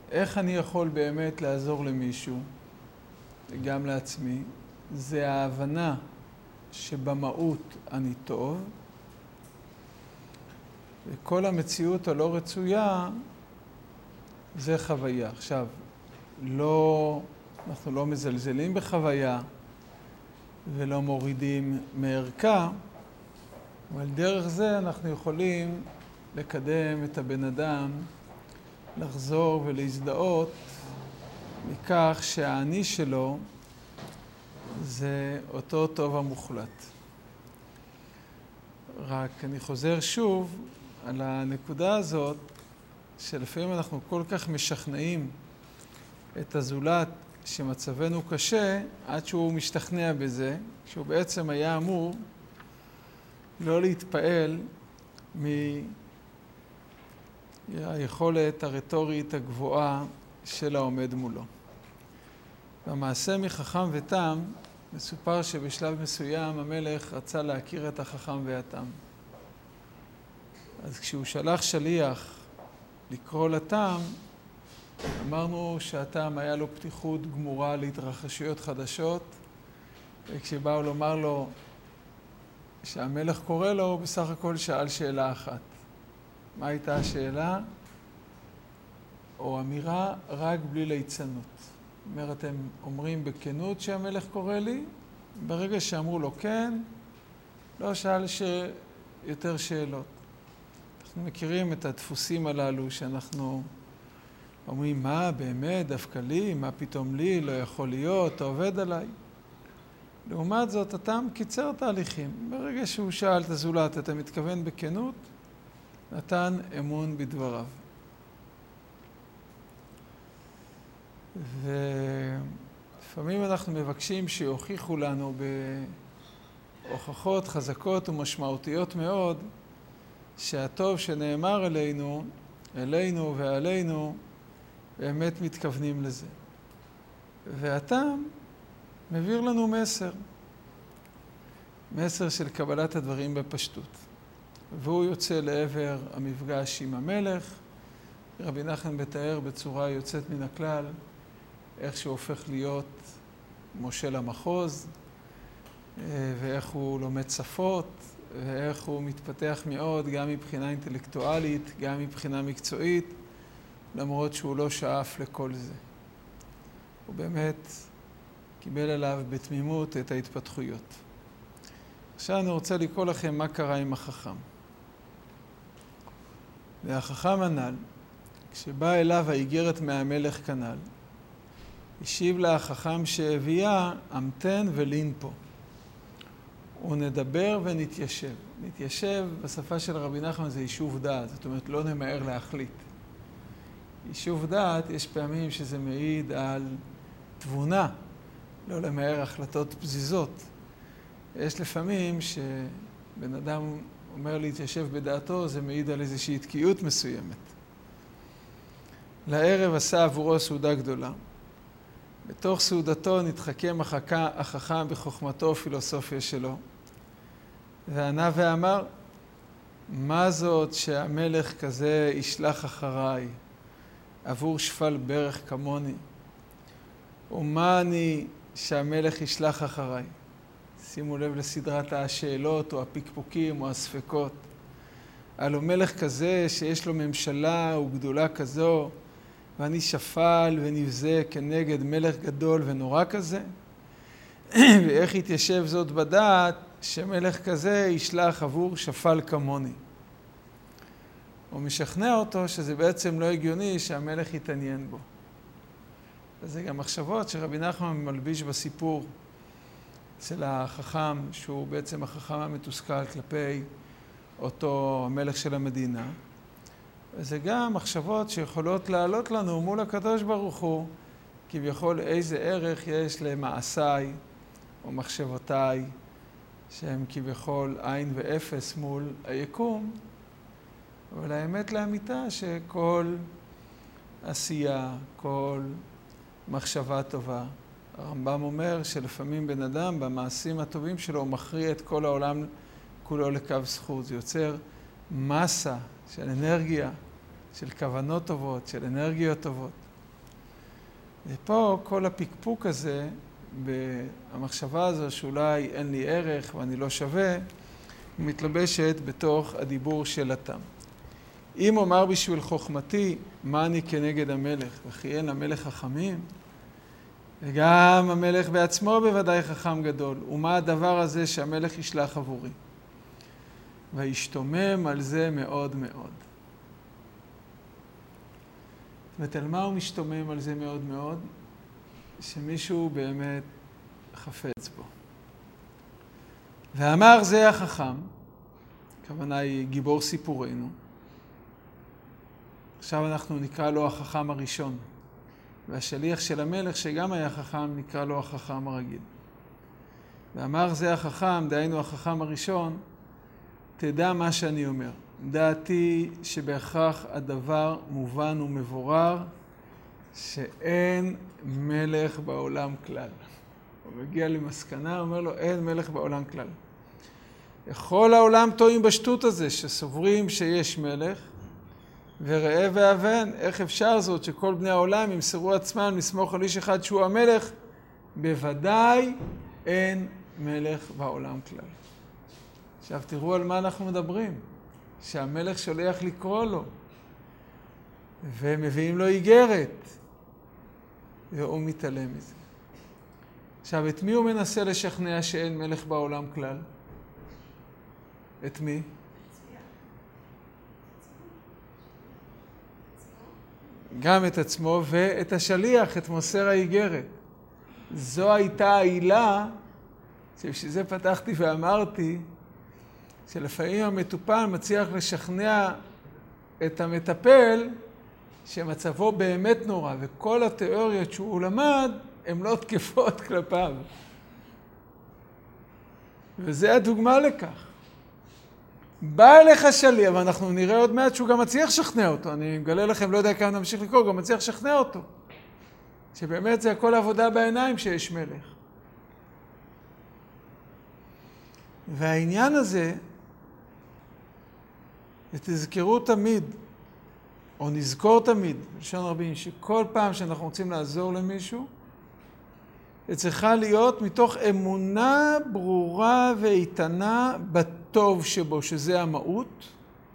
איך אני יכול באמת לעזור למישהו, גם לעצמי, זה ההבנה שבמהות אני טוב, וכל המציאות הלא רצויה זה חוויה. עכשיו, אנחנו לא מזלזלים בחוויה ולא מורידים מערכה, אבל דרך זה אנחנו יכולים לקדם את הבן אדם, לחזור ולהזדהות מכך שהאני שלו זה אותו טוב המוחלט. רק אני חוזר שוב על הנקודה הזאת, שלפעמים אנחנו כל כך משכנעים את הזולת שמצבנו קשה, עד שהוא משתכנע בזה, שהוא בעצם היה אמור לא להתפעל מהיכולת הרטורית הגבוהה של העומד מולו. במעשה מחכם ותם, מסופר שבשלב מסוים המלך רצה להכיר את החכם והתם. אז כשהוא שלח שליח לקרוא לתם, אמרנו שהתם היה לו פתיחות גמורה להתרחשויות חדשות, וכשבאו לומר לו שהמלך קורא לו, הוא בסך הכל שאל שאלה אחת. מה הייתה השאלה? או אמירה רק בלי ליצנות. זאת אומרת, הם אומרים בכנות שהמלך קורא לי, ברגע שאמרו לו כן, לא שאל יותר שאלות. אנחנו מכירים את הדפוסים הללו שאנחנו אומרים, מה באמת, דווקא לי, מה פתאום לי, לא יכול להיות, אתה עובד עליי. לעומת זאת, אתה קיצר תהליכים. ברגע שהוא שאל את הזולת, אתה מתכוון בכנות, נתן אמון בדבריו. ולפעמים אנחנו מבקשים שיוכיחו לנו בהוכחות חזקות ומשמעותיות מאוד, שהטוב שנאמר אלינו ועלינו, באמת מתכוונים לזה. והתם מביא לנו מסר של קבלת הדברים בפשטות. והוא יוצא לעבר המפגש עם המלך. רבי נחמן מתאר בצורה יוצאת מן הכלל, איך שהוא הופך להיות מושל המחוז, ואיך הוא לומד שפות, ואיך הוא מתפתח מאוד גם מבחינה אינטלקטואלית, גם מבחינה מקצועית, למרות שהוא לא שאף לכל זה. הוא באמת קיבל עליו בתמימות את ההתפתחויות. עכשיו אני רוצה לקרוא לכם מה קרה עם החכם. והחכם הנ"ל, כשבא אליו האיגרת מהמלך כנ"ל, השיב לה החכם שהביאה, המתן ולין פה. ונדבר ונתיישב. נתיישב בשפה של רבי נחמן זה יישוב דעת, זאת אומרת לא נמהר להחליט. יישוב דעת, יש פעמים שזה מעיד על תבונה, לא למהר החלטות פזיזות. יש לפעמים שבן אדם אומר להתיישב בדעתו, זה מעיד על איזושהי תקיעות מסוימת. לערב עשה עבורו סעודה גדולה. בתוך סעודתו נתחכם החכם בחוכמתו ופילוסופיה שלו. וענה ואמר, מה זאת שהמלך כזה ישלח אחריי, עבור שפל ברך כמוני? ומה אני שהמלך ישלח אחריי? שימו לב לסדרת השאלות או הפיקפוקים או הספקות. הלא מלך כזה שיש לו ממשלה וגדולה כזו, ואני שפל ונבזה כנגד מלך גדול ונורא כזה? ואיך יתיישב זאת בדעת שמלך כזה ישלח עבור שפל כמוני? הוא משכנע אותו שזה בעצם לא הגיוני שהמלך יתעניין בו. וזה גם מחשבות שרבי נחמן מלביש בסיפור אצל החכם, שהוא בעצם החכם המתוסכל כלפי אותו המלך של המדינה. וזה גם מחשבות שיכולות לעלות לנו מול הקדוש ברוך הוא, כביכול איזה ערך יש למעשיי או מחשבותיי, שהם כביכול עין ואפס מול היקום. אבל האמת לאמיתה שכל עשייה, כל מחשבה טובה, הרמב"ם אומר שלפעמים בן אדם במעשים הטובים שלו הוא מכריע את כל העולם כולו לקו זכות. זה יוצר מסה של אנרגיה, של כוונות טובות, של אנרגיות טובות. ופה כל הפקפוק הזה, במחשבה הזו שאולי אין לי ערך ואני לא שווה, מתלבשת בתוך הדיבור של התם. אם אומר בשביל חוכמתי, מה אני כנגד המלך? וכי אין המלך חכמים? וגם המלך בעצמו בוודאי חכם גדול. ומה הדבר הזה שהמלך ישלח עבורי? וישתומם על זה מאוד מאוד. ועל מה הוא משתומם על זה מאוד מאוד? שמישהו באמת חפץ בו. ואמר זה החכם, הכוונה היא גיבור סיפורנו. עכשיו אנחנו נקרא לו החכם הראשון. והשליח של המלך שגם היה חכם נקרא לו החכם הרגיל. ואמר זה החכם, דהיינו החכם הראשון, תדע מה שאני אומר. דעתי שבהכרח הדבר מובן ומבורר, שאין מלך בעולם כלל. הוא מגיע למסקנה, אומר לו, אין מלך בעולם כלל. כל העולם טועים בשטות הזה, שסוברים שיש מלך, וראה ואבן, איך אפשר זאת שכל בני העולם ימסרו עצמם לסמוך על איש אחד שהוא המלך? בוודאי אין מלך בעולם כלל. עכשיו תראו על מה אנחנו מדברים. שהמלך שולח לקרוא לו, ומביאים לו איגרת, והוא מתעלם מזה. עכשיו, את מי הוא מנסה לשכנע שאין מלך בעולם כלל? את מי? גם את עצמו ואת השליח, את מוסר האיגרת. זו הייתה העילה, שבשביל זה פתחתי ואמרתי, שלפעמים המטופל מצליח לשכנע את המטפל שמצבו באמת נורא, וכל התיאוריות שהוא למד הן לא תקפות כלפיו. וזה הדוגמה לכך. בא אליך שליח, ואנחנו נראה עוד מעט שהוא גם מצליח לשכנע אותו. אני מגלה לכם, לא יודע כמה נמשיך לקרוא, גם מצליח לשכנע אותו. שבאמת זה הכל עבודה בעיניים שיש מלך. והעניין הזה, ותזכרו תמיד, או נזכור תמיד, בלשון רבים, שכל פעם שאנחנו רוצים לעזור למישהו, זה צריכה להיות מתוך אמונה ברורה ואיתנה בטוב שבו, שזה המהות.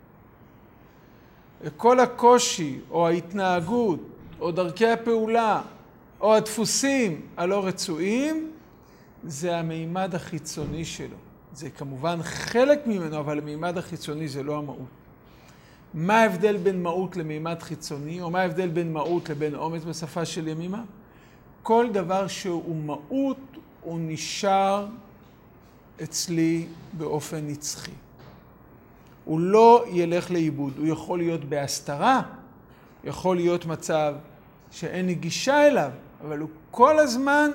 וכל הקושי, או ההתנהגות, או דרכי הפעולה, או הדפוסים הלא רצויים, זה המימד החיצוני שלו. זה כמובן חלק ממנו, אבל המימד החיצוני זה לא המהות. מה ההבדל בין מהות למימד חיצוני, או מה ההבדל בין מהות לבין אומץ בשפה של ימימה? כל דבר שהוא מהות, הוא נשאר אצלי באופן נצחי. הוא לא ילך לאיבוד, הוא יכול להיות בהסתרה, יכול להיות מצב שאין לי גישה אליו, אבל הוא כל הזמן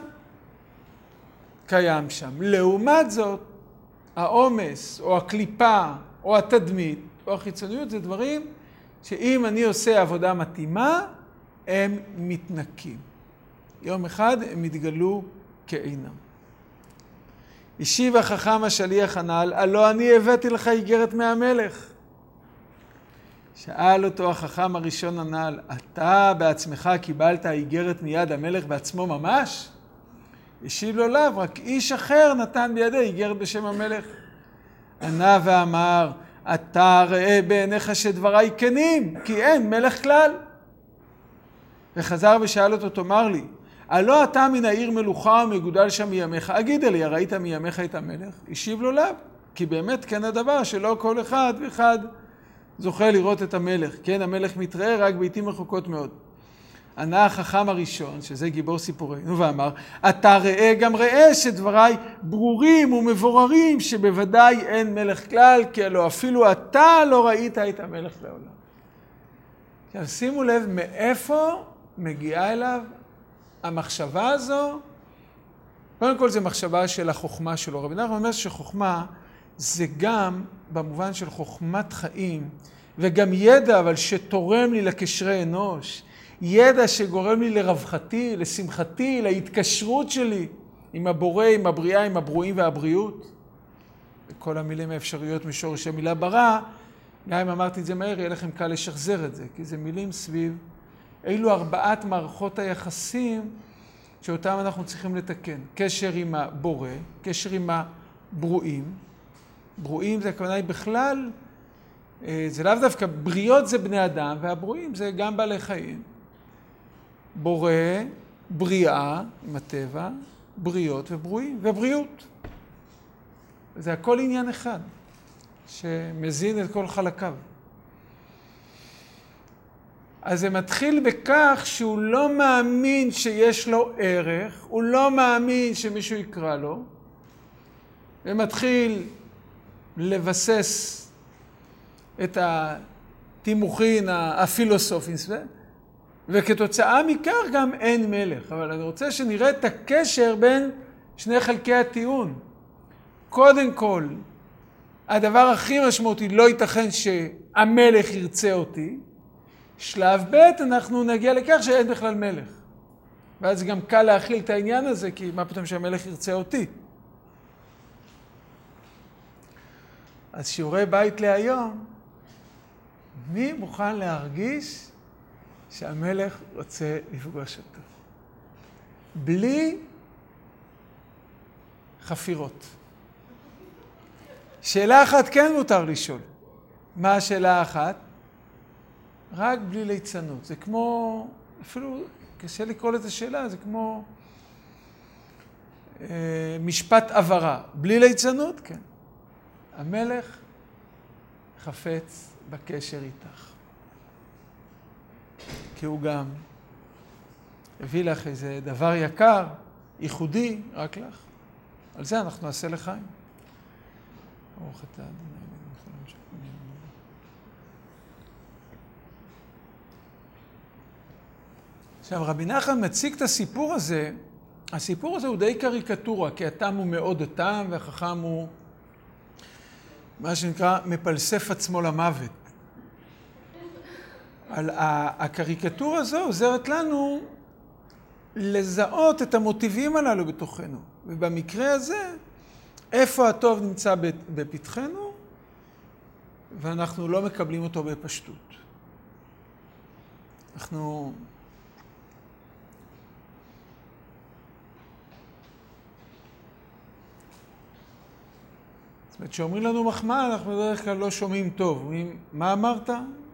קיים שם. לעומת זאת, האומץ או הקליפה או התדמית או החיצוניות זה דברים שאם אני עושה עבודה מתאימה, הם מתנקים. יום אחד הם יתגלו כאינם. השיב החכם השליח הנ"ל, הלא אני הבאתי לך איגרת מהמלך. שאל אותו החכם הראשון הנ"ל, אתה בעצמך קיבלת איגרת מיד המלך בעצמו ממש? השיב לו לאו, רק איש אחר נתן בידי איגרת בשם המלך. ענה ואמר, אתה ראה בעיניך שדבריי כנים, כי אין מלך כלל. וחזר ושאל אותו, תאמר לי, הלא אתה מן העיר מלוכה ומגודל שם מימיך, אגיד לי, ראית מימיך את המלך? השיב לו לאו, כי באמת כן הדבר שלא כל אחד ואחד זוכה לראות את המלך. כן, המלך מתראה רק בעתים רחוקות מאוד. ענה החכם הראשון, שזה גיבור סיפורנו, ואמר, אתה ראה גם ראה שדבריי ברורים ומבוררים, שבוודאי אין מלך כלל, כי הלא אפילו אתה לא ראית את המלך לעולם. עכשיו שימו לב מאיפה מגיעה אליו המחשבה הזו. קודם כל זה מחשבה של החוכמה שלו. רבי נחמן אומר שחוכמה זה גם במובן של חוכמת חיים, וגם ידע אבל שתורם לי לקשרי אנוש. ידע שגורם לי לרווחתי, לשמחתי, להתקשרות שלי עם הבורא, עם הבריאה, עם הברואים והבריאות. וכל המילים האפשריות משורש המילה ברא, גם אם אמרתי את זה מהר, יהיה לכם קל לשחזר את זה, כי זה מילים סביב אילו 4 מערכות היחסים שאותם אנחנו צריכים לתקן. קשר עם הבורא, קשר עם הברואים. ברואים זה הכוונה היא בכלל, זה לאו דווקא, בריות זה בני אדם, והברואים זה גם בעלי חיים. בורא, בריאה עם הטבע, בריות וברואים, ובריאות. זה הכל עניין אחד, שמזין את כל חלקיו. אז זה מתחיל בכך שהוא לא מאמין שיש לו ערך, הוא לא מאמין שמישהו יקרא לו, ומתחיל לבסס את התימוכין הפילוסופיים, וכתוצאה מכך גם אין מלך. אבל אני רוצה שנראה את הקשר בין שני חלקי הטיעון. קודם כל, הדבר הכי משמעותי, לא ייתכן שהמלך ירצה אותי. שלב ב' אנחנו נגיע לכך שאין בכלל מלך. ואז גם קל להכיל את העניין הזה, כי מה פתאום שהמלך ירצה אותי? אז שיעורי בית להיום, מי מוכן להרגיש שהמלך רוצה לפגוש אותו? בלי חפירות. שאלה אחת כן מותר לשאול. מה השאלה האחת? רק בלי ליצנות. זה כמו, אפילו קשה לקרוא לזה שאלה, זה כמו משפט עברה. בלי ליצנות? כן. המלך חפץ בקשר איתך. כי הוא גם הביא לך איזה דבר יקר, ייחודי, רק לך. על זה אנחנו נעשה לחיים. ברוך אתה ה' עכשיו, רבי נחמן מציג את הסיפור הזה, הסיפור הזה הוא די קריקטורה, כי התם הוא מאוד התם, והחכם הוא מה שנקרא מפלסף עצמו למוות. על הקריקטורה הזו עוזרת לנו לזהות את המוטיבים הללו בתוכנו. ובמקרה הזה, איפה הטוב נמצא בפתחנו, ואנחנו לא מקבלים אותו בפשטות. אנחנו זאת אומרת, שאומרים לנו מחמאה, אנחנו בדרך כלל לא שומעים טוב. אומרים, מה אמרת?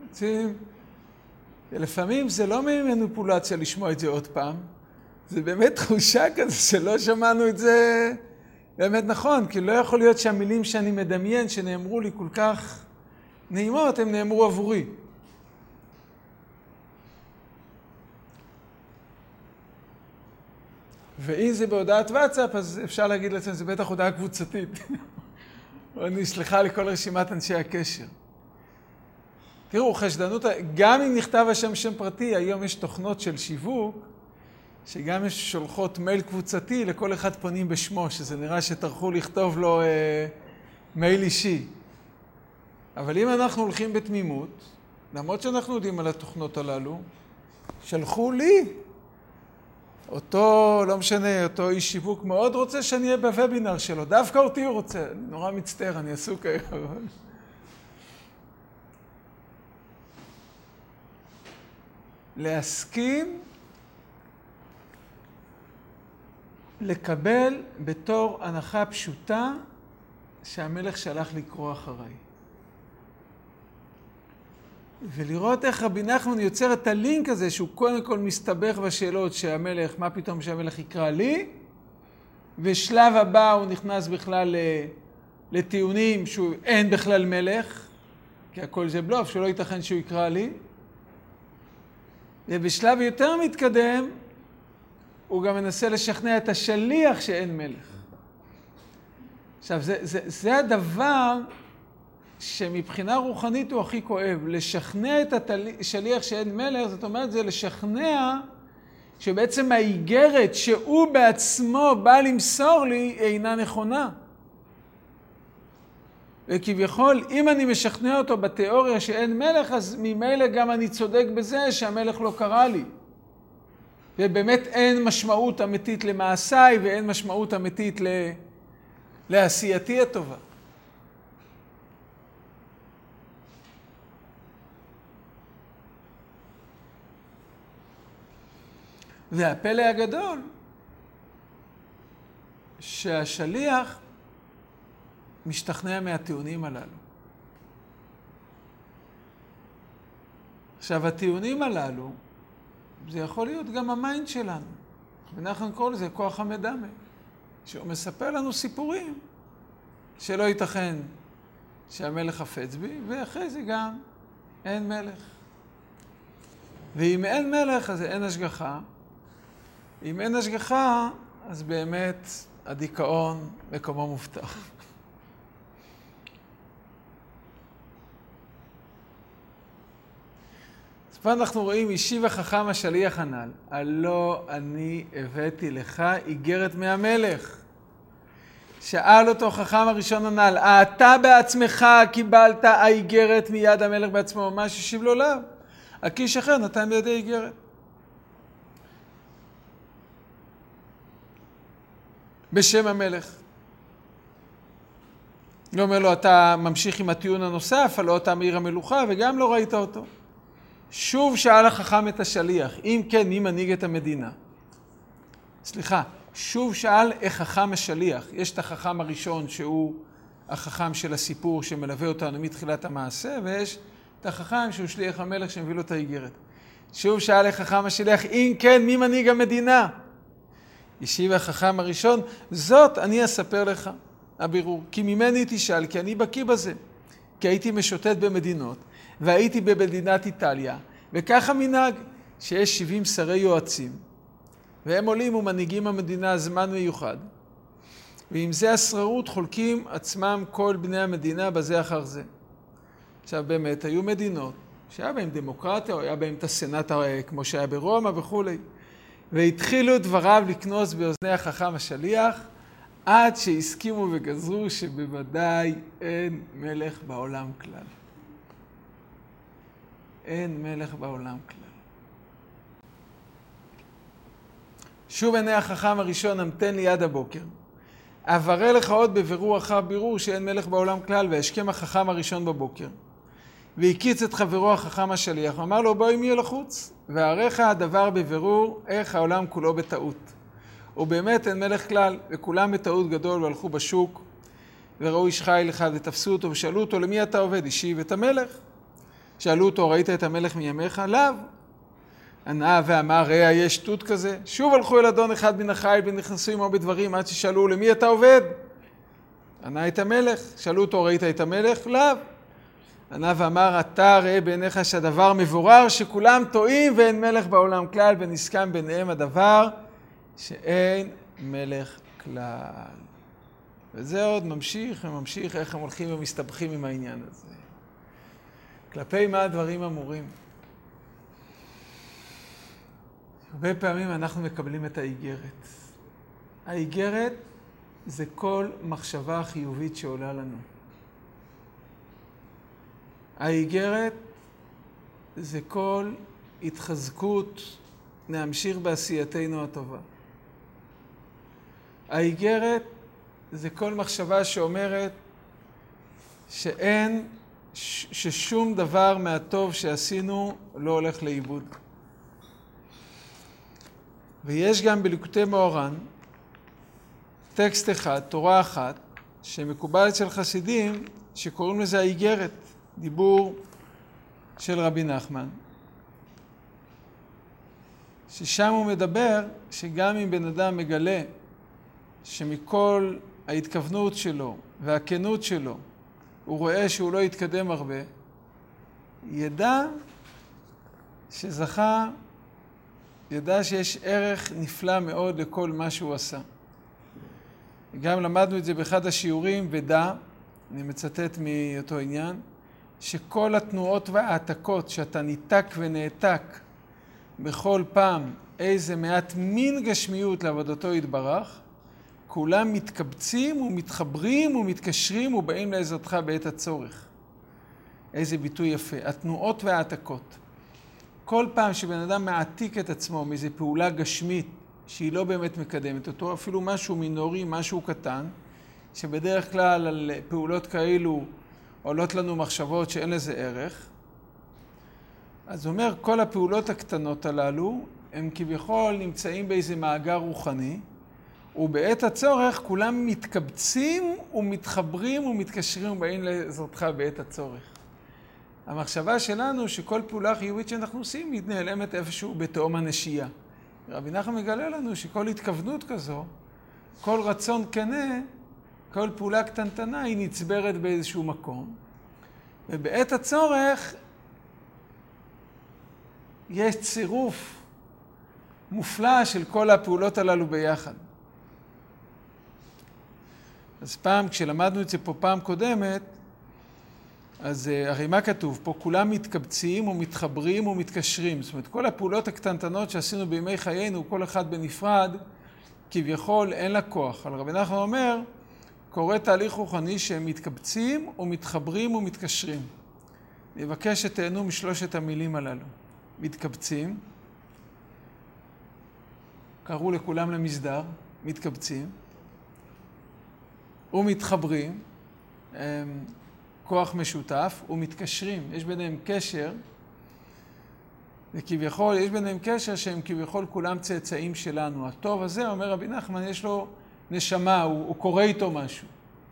לפעמים זה לא מניפולציה לשמוע את זה עוד פעם. זה באמת תחושה כזה שלא שמענו את זה באמת נכון, כי לא יכול להיות שהמילים שאני מדמיין, שנאמרו לי כל כך נעימות, הם נאמרו עבורי. ואם זה בהודעת וואטסאפ, אז אפשר להגיד לעצמם, זה בטח הודעה קבוצתית. אני סליחה לכל רשימת אנשי הקשר. תראו, חשדנות, גם אם נכתב השם שם פרטי, היום יש תוכנות של שיווק, שגם יש שולחות מייל קבוצתי, לכל אחד פונים בשמו, שזה נראה שטרחו לכתוב לו מייל אישי. אבל אם אנחנו הולכים בתמימות, למרות שאנחנו יודעים על התוכנות הללו, שלחו לי. אותו, לא משנה, אותו איש שיווק מאוד רוצה שאני אהיה בוובינר שלו. דווקא אותי הוא רוצה. נורא מצטער, אני עסוק היום. להסכים לקבל בתור הנחה פשוטה שהמלך שלח לקרוא אחריי. ולראות איך רבי נחמן יוצר את הלינק הזה שהוא קודם כל מסתבך בשאלות שהמלך, מה פתאום שהמלך יקרא לי, ושלב הבא הוא נכנס בכלל לטיעונים שהוא אין בכלל מלך, כי הכל זה בלוף, שלא ייתכן שהוא יקרא לי. ובשלב יותר מתקדם, הוא גם מנסה לשכנע את השליח שאין מלך. עכשיו, זה הדבר שמבחינה רוחנית הוא הכי כואב. לשכנע את השליח שאין מלך, זאת אומרת, זה לשכנע שבעצם האיגרת שהוא בעצמו בא למסור לי אינה נכונה. וכביכול, אם אני משכנע אותו בתיאוריה שאין מלך, אז ממילא גם אני צודק בזה שהמלך לא קרא לי. ובאמת אין משמעות אמיתית למעשיי, ואין משמעות אמיתית לעשייתי הטובה. והפלא הגדול, שהשליח משתכנע מהטיעונים הללו. עכשיו, הטיעונים הללו, זה יכול להיות גם המיינד שלנו. ואנחנו נקרא לזה כוח המדמה, שהוא מספר לנו סיפורים שלא ייתכן שהמלך חפץ בי, ואחרי זה גם אין מלך. ואם אין מלך, אז אין השגחה. אם אין השגחה, אז באמת הדיכאון מקומו מובטח. אז פה אנחנו רואים, השיב החכם השליח הנ"ל, הלא אני הבאתי לך איגרת מהמלך. שאל אותו חכם הראשון הנ"ל, אתה בעצמך קיבלת האיגרת מיד המלך בעצמו, מה שהשיב לו לאו? הקיש אחר נתן בידי איגרת. בשם המלך. לא אומר לו, אתה ממשיך עם הטיעון הנוסף, הלא אתה מעיר המלוכה, וגם לא ראית אותו. שוב שאל החכם את השליח, אם כן, מי מנהיג את המדינה? סליחה, שוב שאל איך חכם השליח. יש את החכם הראשון שהוא החכם של הסיפור שמלווה אותנו מתחילת המעשה, ויש את החכם שהוא שליח המלך שמביא לו את האיגרת. שוב שאל איך חכם השליח, אם כן, מי מנהיג המדינה? השיב החכם הראשון, זאת אני אספר לך, הבירור, כי ממני תשאל, כי אני בקיא בזה. כי הייתי משוטט במדינות, והייתי במדינת איטליה, וככה מנהג שיש 70 שרי יועצים, והם עולים ומנהיגים המדינה זמן מיוחד. ועם זה השררות חולקים עצמם כל בני המדינה בזה אחר זה. עכשיו באמת היו מדינות שהיה בהם דמוקרטיה, או היה בהם את הסנאט כמו שהיה ברומא וכו'. והתחילו דבריו לקנוס באוזני החכם השליח, עד שהסכימו וגזרו שבוודאי אין מלך בעולם כלל. אין מלך בעולם כלל. שוב עיני החכם הראשון, המתן לי עד הבוקר. אברר לך עוד בבירור אחר בירור שאין מלך בעולם כלל, והשכם החכם הראשון בבוקר. והקיץ את חברו החכם השליח, ואמר לו, בואי מי לחוץ, והערך הדבר בבירור איך העולם כולו בטעות. ובאמת אין מלך כלל, וכולם בטעות גדול, והלכו בשוק, וראו איש חיל אחד, ותפסו אותו, ושאלו אותו, למי אתה עובד? השיב את המלך. שאלו אותו, ראית את המלך מימיך? לאו. ענה ואמר, ראה, יש שטות כזה. שוב הלכו אל אדון אחד מן החיל, ונכנסו עמו בדברים, עד ששאלו, למי אתה עובד? ענה את המלך. שאלו אותו, ראית את המלך? לאו. ענה ואמר, אתה ראה בעיניך שהדבר מבורר, שכולם טועים ואין מלך בעולם כלל, ונסכם ביניהם הדבר שאין מלך כלל. וזה עוד ממשיך וממשיך איך הם הולכים ומסתבכים עם העניין הזה. כלפי מה הדברים אמורים? הרבה פעמים אנחנו מקבלים את האיגרת. האיגרת זה כל מחשבה חיובית שעולה לנו. האיגרת זה כל התחזקות להמשיך בעשייתנו הטובה. האיגרת זה כל מחשבה שאומרת ששום דבר מהטוב שעשינו לא הולך לאיבוד. ויש גם בליקוטי מאורן טקסט אחד, תורה אחת, שמקובל אצל חסידים, שקוראים לזה האיגרת, דיבור של רבי נחמן. ששם הוא מדבר שגם אם בן אדם מגלה שמכל ההתכוונות שלו והכנות שלו הוא רואה שהוא לא יתקדם הרבה, ידע שזכה, ידע שיש ערך נפלא מאוד לכל מה שהוא עשה. גם למדנו את זה באחד השיעורים, ודע, אני מצטט מאותו עניין, שכל התנועות והעתקות שאתה ניתק ונעתק בכל פעם איזה מעט מין גשמיות לעבודתו יתברך, כולם מתקבצים ומתחברים ומתקשרים ובאים לעזרתך בעת הצורך. איזה ביטוי יפה. התנועות והעתקות. כל פעם שבן אדם מעתיק את עצמו מאיזו פעולה גשמית שהיא לא באמת מקדמת אותו, אפילו משהו מינורי, משהו קטן, שבדרך כלל על פעולות כאלו עולות לנו מחשבות שאין לזה ערך, אז הוא אומר, כל הפעולות הקטנות הללו הם כביכול נמצאים באיזה מאגר רוחני, ובעת הצורך כולם מתקבצים ומתחברים ומתקשרים ובאים לעזרתך בעת הצורך. המחשבה שלנו שכל פעולה חיובית שאנחנו עושים היא נעלמת איפשהו בתהום הנשייה. רבי נחמן מגלה לנו שכל התכוונות כזו, כל רצון כנה, כל פעולה קטנטנה היא נצברת באיזשהו מקום. ובעת הצורך יש צירוף מופלא של כל הפעולות הללו ביחד. אז פעם, כשלמדנו את זה פה פעם קודמת, אז הרי מה כתוב? פה כולם מתקבצים ומתחברים ומתקשרים. זאת אומרת, כל הפעולות הקטנטנות שעשינו בימי חיינו, כל אחד בנפרד, כביכול אין לה כוח. אבל רבי נחמן אומר, קורה תהליך רוחני שהם מתקבצים ומתחברים ומתקשרים. אני מבקש שתהנו משלושת המילים הללו. מתקבצים, קראו לכולם למסדר, מתקבצים, ומתחברים, כוח משותף, ומתקשרים. יש ביניהם קשר, וכביכול, יש ביניהם קשר שהם כביכול כולם צאצאים שלנו. הטוב הזה, אומר רבי נחמן, יש לו נשמה, הוא קורא איתו משהו.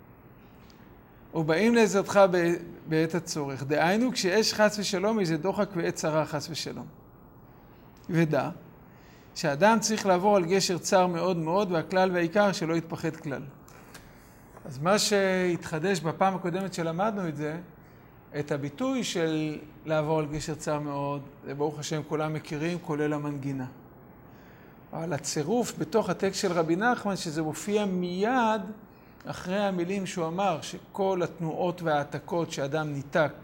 ובאים לעזרתך בעת הצורך. דהיינו, כשיש חס ושלום, איזה דוחק ועת צרה חס ושלום. ודע, שאדם צריך לעבור על גשר צר מאוד מאוד, והכלל והעיקר שלא יתפחד כלל. אז מה שהתחדש בפעם הקודמת שלמדנו את זה, את הביטוי של לעבור על גשר צר מאוד, זה ברוך השם כולם מכירים, כולל המנגינה. אבל הצירוף בתוך הטקסט של רבי נחמן, שזה מופיע מיד אחרי המילים שהוא אמר, שכל התנועות והעתקות שאדם ניתק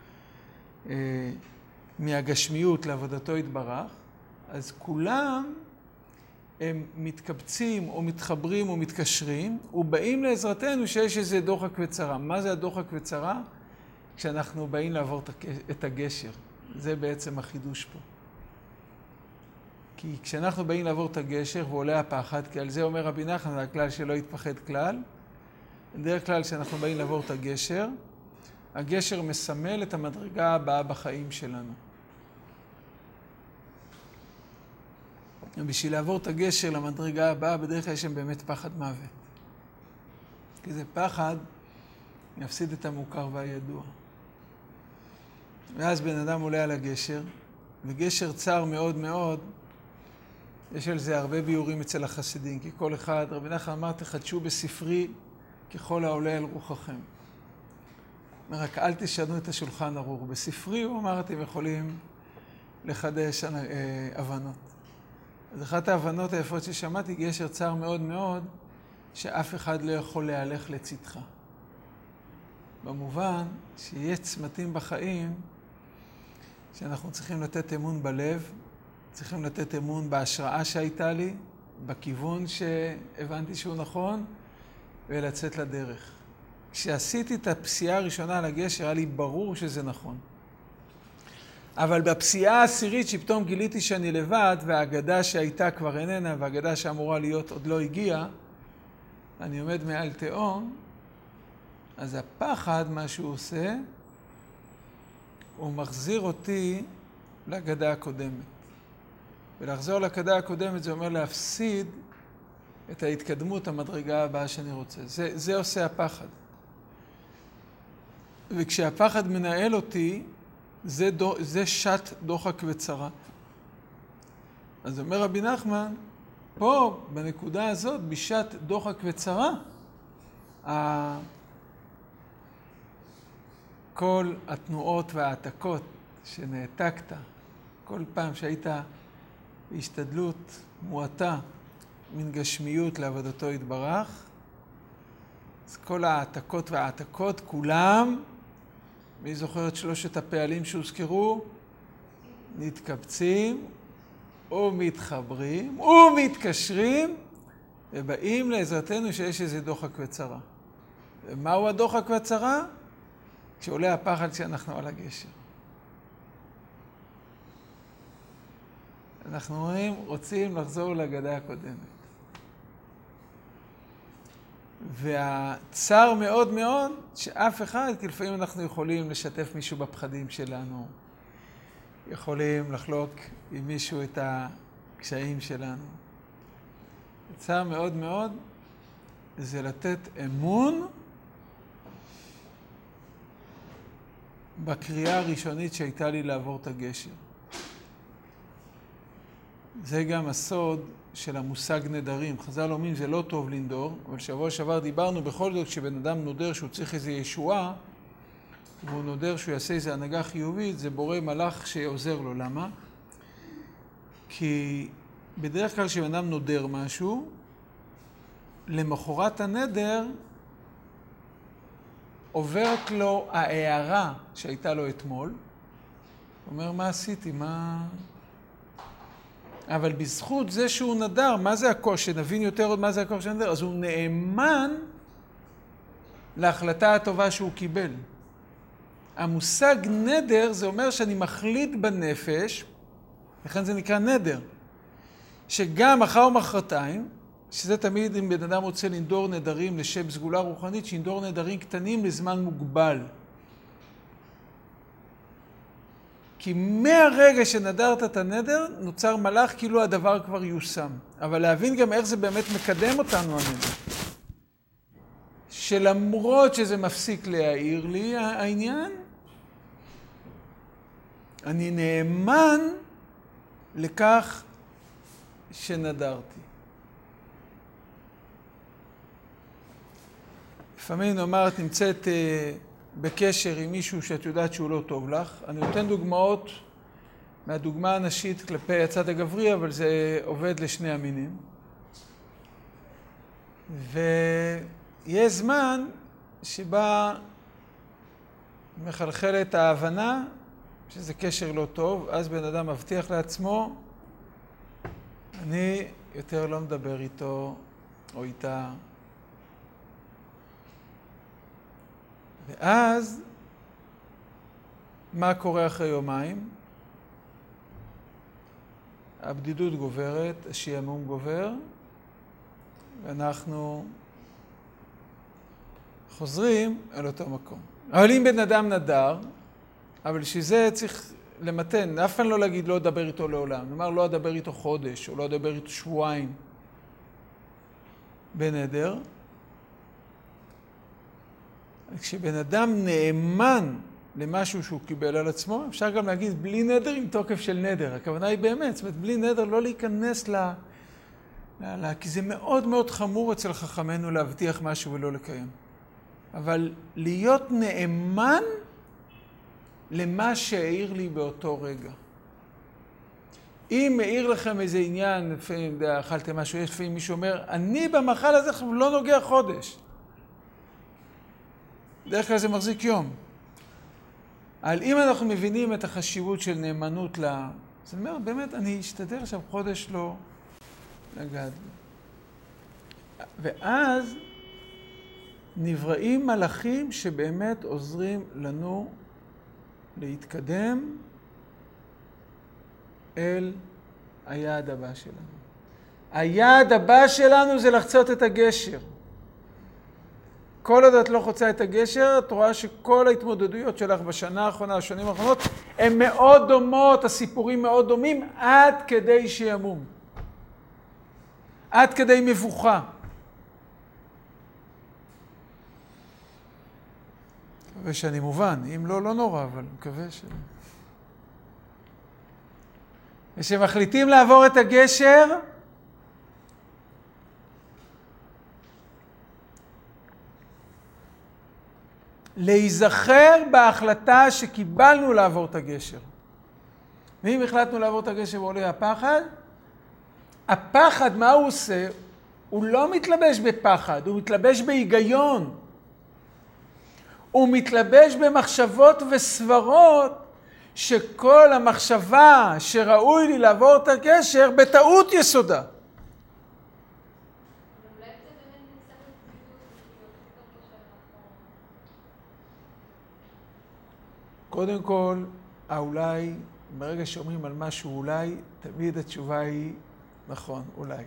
מהגשמיות לעבודתו יתברך, אז כולם הם מתקבצים או מתחברים או מתקשרים, ובאים לעזרתנו שיש איזה דוחק וצרה. מה זה הדוחק וצרה? כשאנחנו באים לעבור את הגשר. זה בעצם החידוש פה. כי כשאנחנו באים לעבור את הגשר ועולה הפחד, כי על זה אומר רבי נחמן, זה הכלל שלא יתפחד כלל. בדרך כלל כשאנחנו באים לעבור את הגשר, הגשר מסמל את המדרגה הבאה בחיים שלנו. ובשביל לעבור את הגשר למדרגה הבאה, בדרך כלל יש שם באמת פחד מוות. כי זה פחד להפסיד את המוכר והידוע. ואז בן אדם עולה על הגשר, וגשר צר מאוד מאוד, יש על זה הרבה ביורים אצל החסידים, כי כל אחד, רבי נחמן אמר, תחדשו בספרי ככל העולה על רוחכם. רק אל תשנו את השולחן ערוך. בספרי, הוא אמר, אתם יכולים לחדש הבנות. אז אחת ההבנות היפות ששמעתי, גשר צר מאוד מאוד, שאף אחד לא יכול להלך לצדך. במובן שיש צמתים בחיים שאנחנו צריכים לתת אמון בלב, צריכים לתת אמון בהשראה שהייתה לי, בכיוון שהבנתי שהוא נכון, ולצאת לדרך. כשעשיתי את הפסיעה הראשונה על הגשר, היה לי ברור שזה נכון. אבל בפסיעה העשירית שפתאום גיליתי שאני לבד, והאגדה שהייתה כבר איננה, והאגדה שאמורה להיות עוד לא הגיעה, אני עומד מעל תהום, אז הפחד, מה שהוא עושה, הוא מחזיר אותי לאגדה הקודמת. ולחזור לאגדה הקודמת זה אומר להפסיד את ההתקדמות, המדרגה הבאה שאני רוצה. זה עושה הפחד. וכשהפחד מנהל אותי, זה שט דוחק וצרה. אז אומר רבי נחמן, פה, בנקודה הזאת, בשט דוחק וצרה, כל התנועות והעתקות שנעתקת, כל פעם שהיית בהשתדלות מועטה מן גשמיות לעבודתו יתברך, אז כל העתקות והעתקות, כולם, מי זוכר את שלושת הפעלים שהוזכרו? מתקבצים ומתחברים ומתקשרים ובאים לעזרתנו שיש איזה דוחק וצרה. ומהו הדוחק והצרה? כשעולה הפחד שאנחנו על הגשר. אנחנו רוצים לחזור להגדה הקודמת. והצער מאוד מאוד שאף אחד, כי לפעמים אנחנו יכולים לשתף מישהו בפחדים שלנו, יכולים לחלוק עם מישהו את הקשיים שלנו. הצעה מאוד מאוד זה לתת אמון בקריאה הראשונית שהייתה לי לעבור את הגשר. זה גם הסוד של המושג נדרים. חז"ל אומרים, זה לא טוב לנדור, אבל שבוע שעבר דיברנו בכל זאת שבן אדם נודר שהוא צריך איזו ישועה, והוא נודר שהוא יעשה איזו הנהגה חיובית, זה בורא מלאך שעוזר לו. למה? כי בדרך כלל כשבן אדם נודר משהו, למחרת הנדר עוברת לו ההערה שהייתה לו אתמול. הוא אומר, מה עשיתי? אבל בזכות זה שהוא נדר, מה זה הכוח? שנבין יותר עוד מה זה הכוח של נדר. אז הוא נאמן להחלטה הטובה שהוא קיבל. המושג נדר זה אומר שאני מחליט בנפש, לכן זה נקרא נדר, שגם מחר ומחרתיים, שזה תמיד אם בן אדם רוצה לנדור נדרים לשם סגולה רוחנית, שינדור נדרים קטנים לזמן מוגבל. כי מהרגע שנדרת את הנדר, נוצר מלאך כאילו הדבר כבר יושם. אבל להבין גם איך זה באמת מקדם אותנו הנדר. שלמרות שזה מפסיק להעיר לי העניין, אני נאמן לכך שנדרתי. לפעמים נאמר, את נמצאת בקשר עם מישהו שאת יודעת שהוא לא טוב לך. אני נותן דוגמאות מהדוגמה הנשית כלפי הצד הגברי, אבל זה עובד לשני המינים. ויש זמן שבה מחלחלת ההבנה שזה קשר לא טוב, אז בן אדם מבטיח לעצמו, אני יותר לא מדבר איתו או איתה. ואז, מה קורה אחרי יומיים? הבדידות גוברת, השעמום גובר, ואנחנו חוזרים אל אותו מקום. אבל אם בן אדם נדר, אבל שזה צריך למתן, אף פעם לא להגיד לא אדבר איתו לעולם. נאמר לא אדבר איתו חודש, או לא אדבר איתו שבועיים בנדר. כשבן אדם נאמן למשהו שהוא קיבל על עצמו, אפשר גם להגיד בלי נדר עם תוקף של נדר. הכוונה היא באמת, זאת אומרת, בלי נדר לא להיכנס כי זה מאוד מאוד חמור אצל חכמנו להבטיח משהו ולא לקיים. אבל להיות נאמן למה שהעיר לי באותו רגע. אם מעיר לכם איזה עניין, לפעמים אכלתם משהו, יש לפעמים מישהו אומר, אני במאכל הזה לא נוגע חודש. דרך כלל זה מחזיק יום. אבל אם אנחנו מבינים את החשיבות של נאמנות אז אני אומר, באמת, אני אשתדל עכשיו חודש לא לגעת. ואז נבראים מלאכים שבאמת עוזרים לנו להתקדם אל היעד הבא שלנו. היעד הבא שלנו זה לחצות את הגשר. כל עוד את לא חוצה את הגשר, את רואה שכל ההתמודדויות שלך בשנה האחרונה, השנים האחרונות, הן מאוד דומות, הסיפורים מאוד דומים, עד כדי שעמום. עד כדי מבוכה. מקווה שאני מובן, אם לא, לא נורא, אבל מקווה ש... ושמחליטים לעבור את הגשר, להיזכר בהחלטה שקיבלנו לעבור את הגשר. ואם החלטנו לעבור את הגשר ועולה הפחד, הפחד, מה הוא עושה? הוא לא מתלבש בפחד, הוא מתלבש בהיגיון. הוא מתלבש במחשבות וסברות שכל המחשבה שראוי לי לעבור את הגשר בטעות יסודה. קודם כל, אולי, ברגע שאומרים על משהו אולי, תמיד התשובה היא נכון, אולי.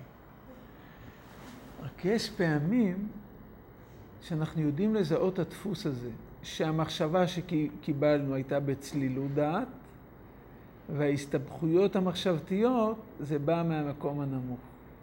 רק יש פעמים שאנחנו יודעים לזהות את הדפוס הזה, שהמחשבה שקיבלנו הייתה בצלילות דעת, וההסתבכויות המחשבתיות זה בא מהמקום הנמוך.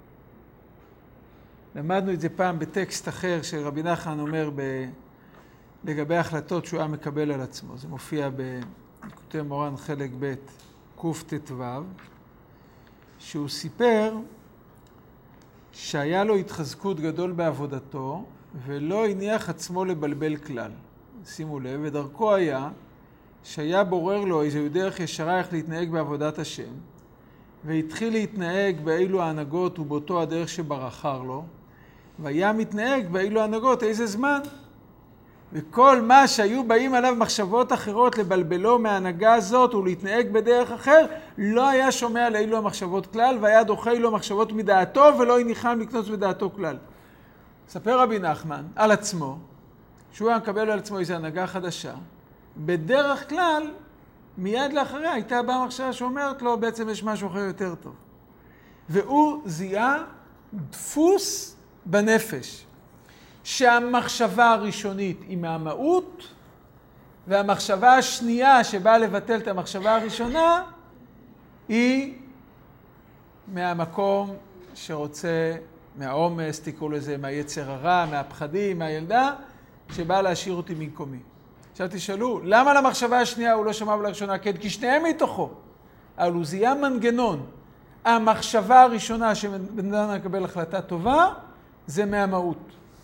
למדנו את זה פעם בטקסט אחר שרבי נחמן אומר לגבי החלטות שהוא היה מקבל על עצמו. זה מופיע בליקוטי מורן חלק ב' קט"ו, שהוא סיפר שהיה לו התחזקות גדול בעבודתו ולא הניח עצמו לבלבל כלל. שימו לב, ודרכו היה שהיה בורר לו איזו דרך ישרה איך להתנהג בעבודת השם, והתחיל להתנהג באילו ההנהגות ובאותו הדרך שבחר לו, והיה מתנהג באילו ההנהגות איזה זמן. וכל מה שהיו באים עליו מחשבות אחרות לבלבלו מההנהגה הזאת ולהתנהג בדרך אחר, לא היה שומע לאילו המחשבות כלל, והיה דוחה אילו המחשבות מדעתו ולא הניחם לקנוץ בדעתו כלל. ספר רבי נחמן על עצמו, שהוא היה מקבל על עצמו איזו הנהגה חדשה, בדרך כלל, מיד לאחריה הייתה באה מחשבה שאומרת לו, בעצם יש משהו אחר יותר טוב. והוא זיהה דפוס בנפש, שהמחשבה הראשונית היא מהמהות, והמחשבה השנייה שבאה לבטל את המחשבה הראשונה, היא מהמקום שרוצה, מהעומס, תקראו לזה, מהיצר הרע, מהפחדים, מהילדה, שבאה להשאיר אותי ממקומי. עכשיו תשאלו, למה למחשבה השנייה הוא לא שמע לראשונה? כן, כי שניהם מתוכו. אבל הוא זיהה מנגנון. המחשבה הראשונה שבן אדם מקבל החלטה טובה, זה מהמהות.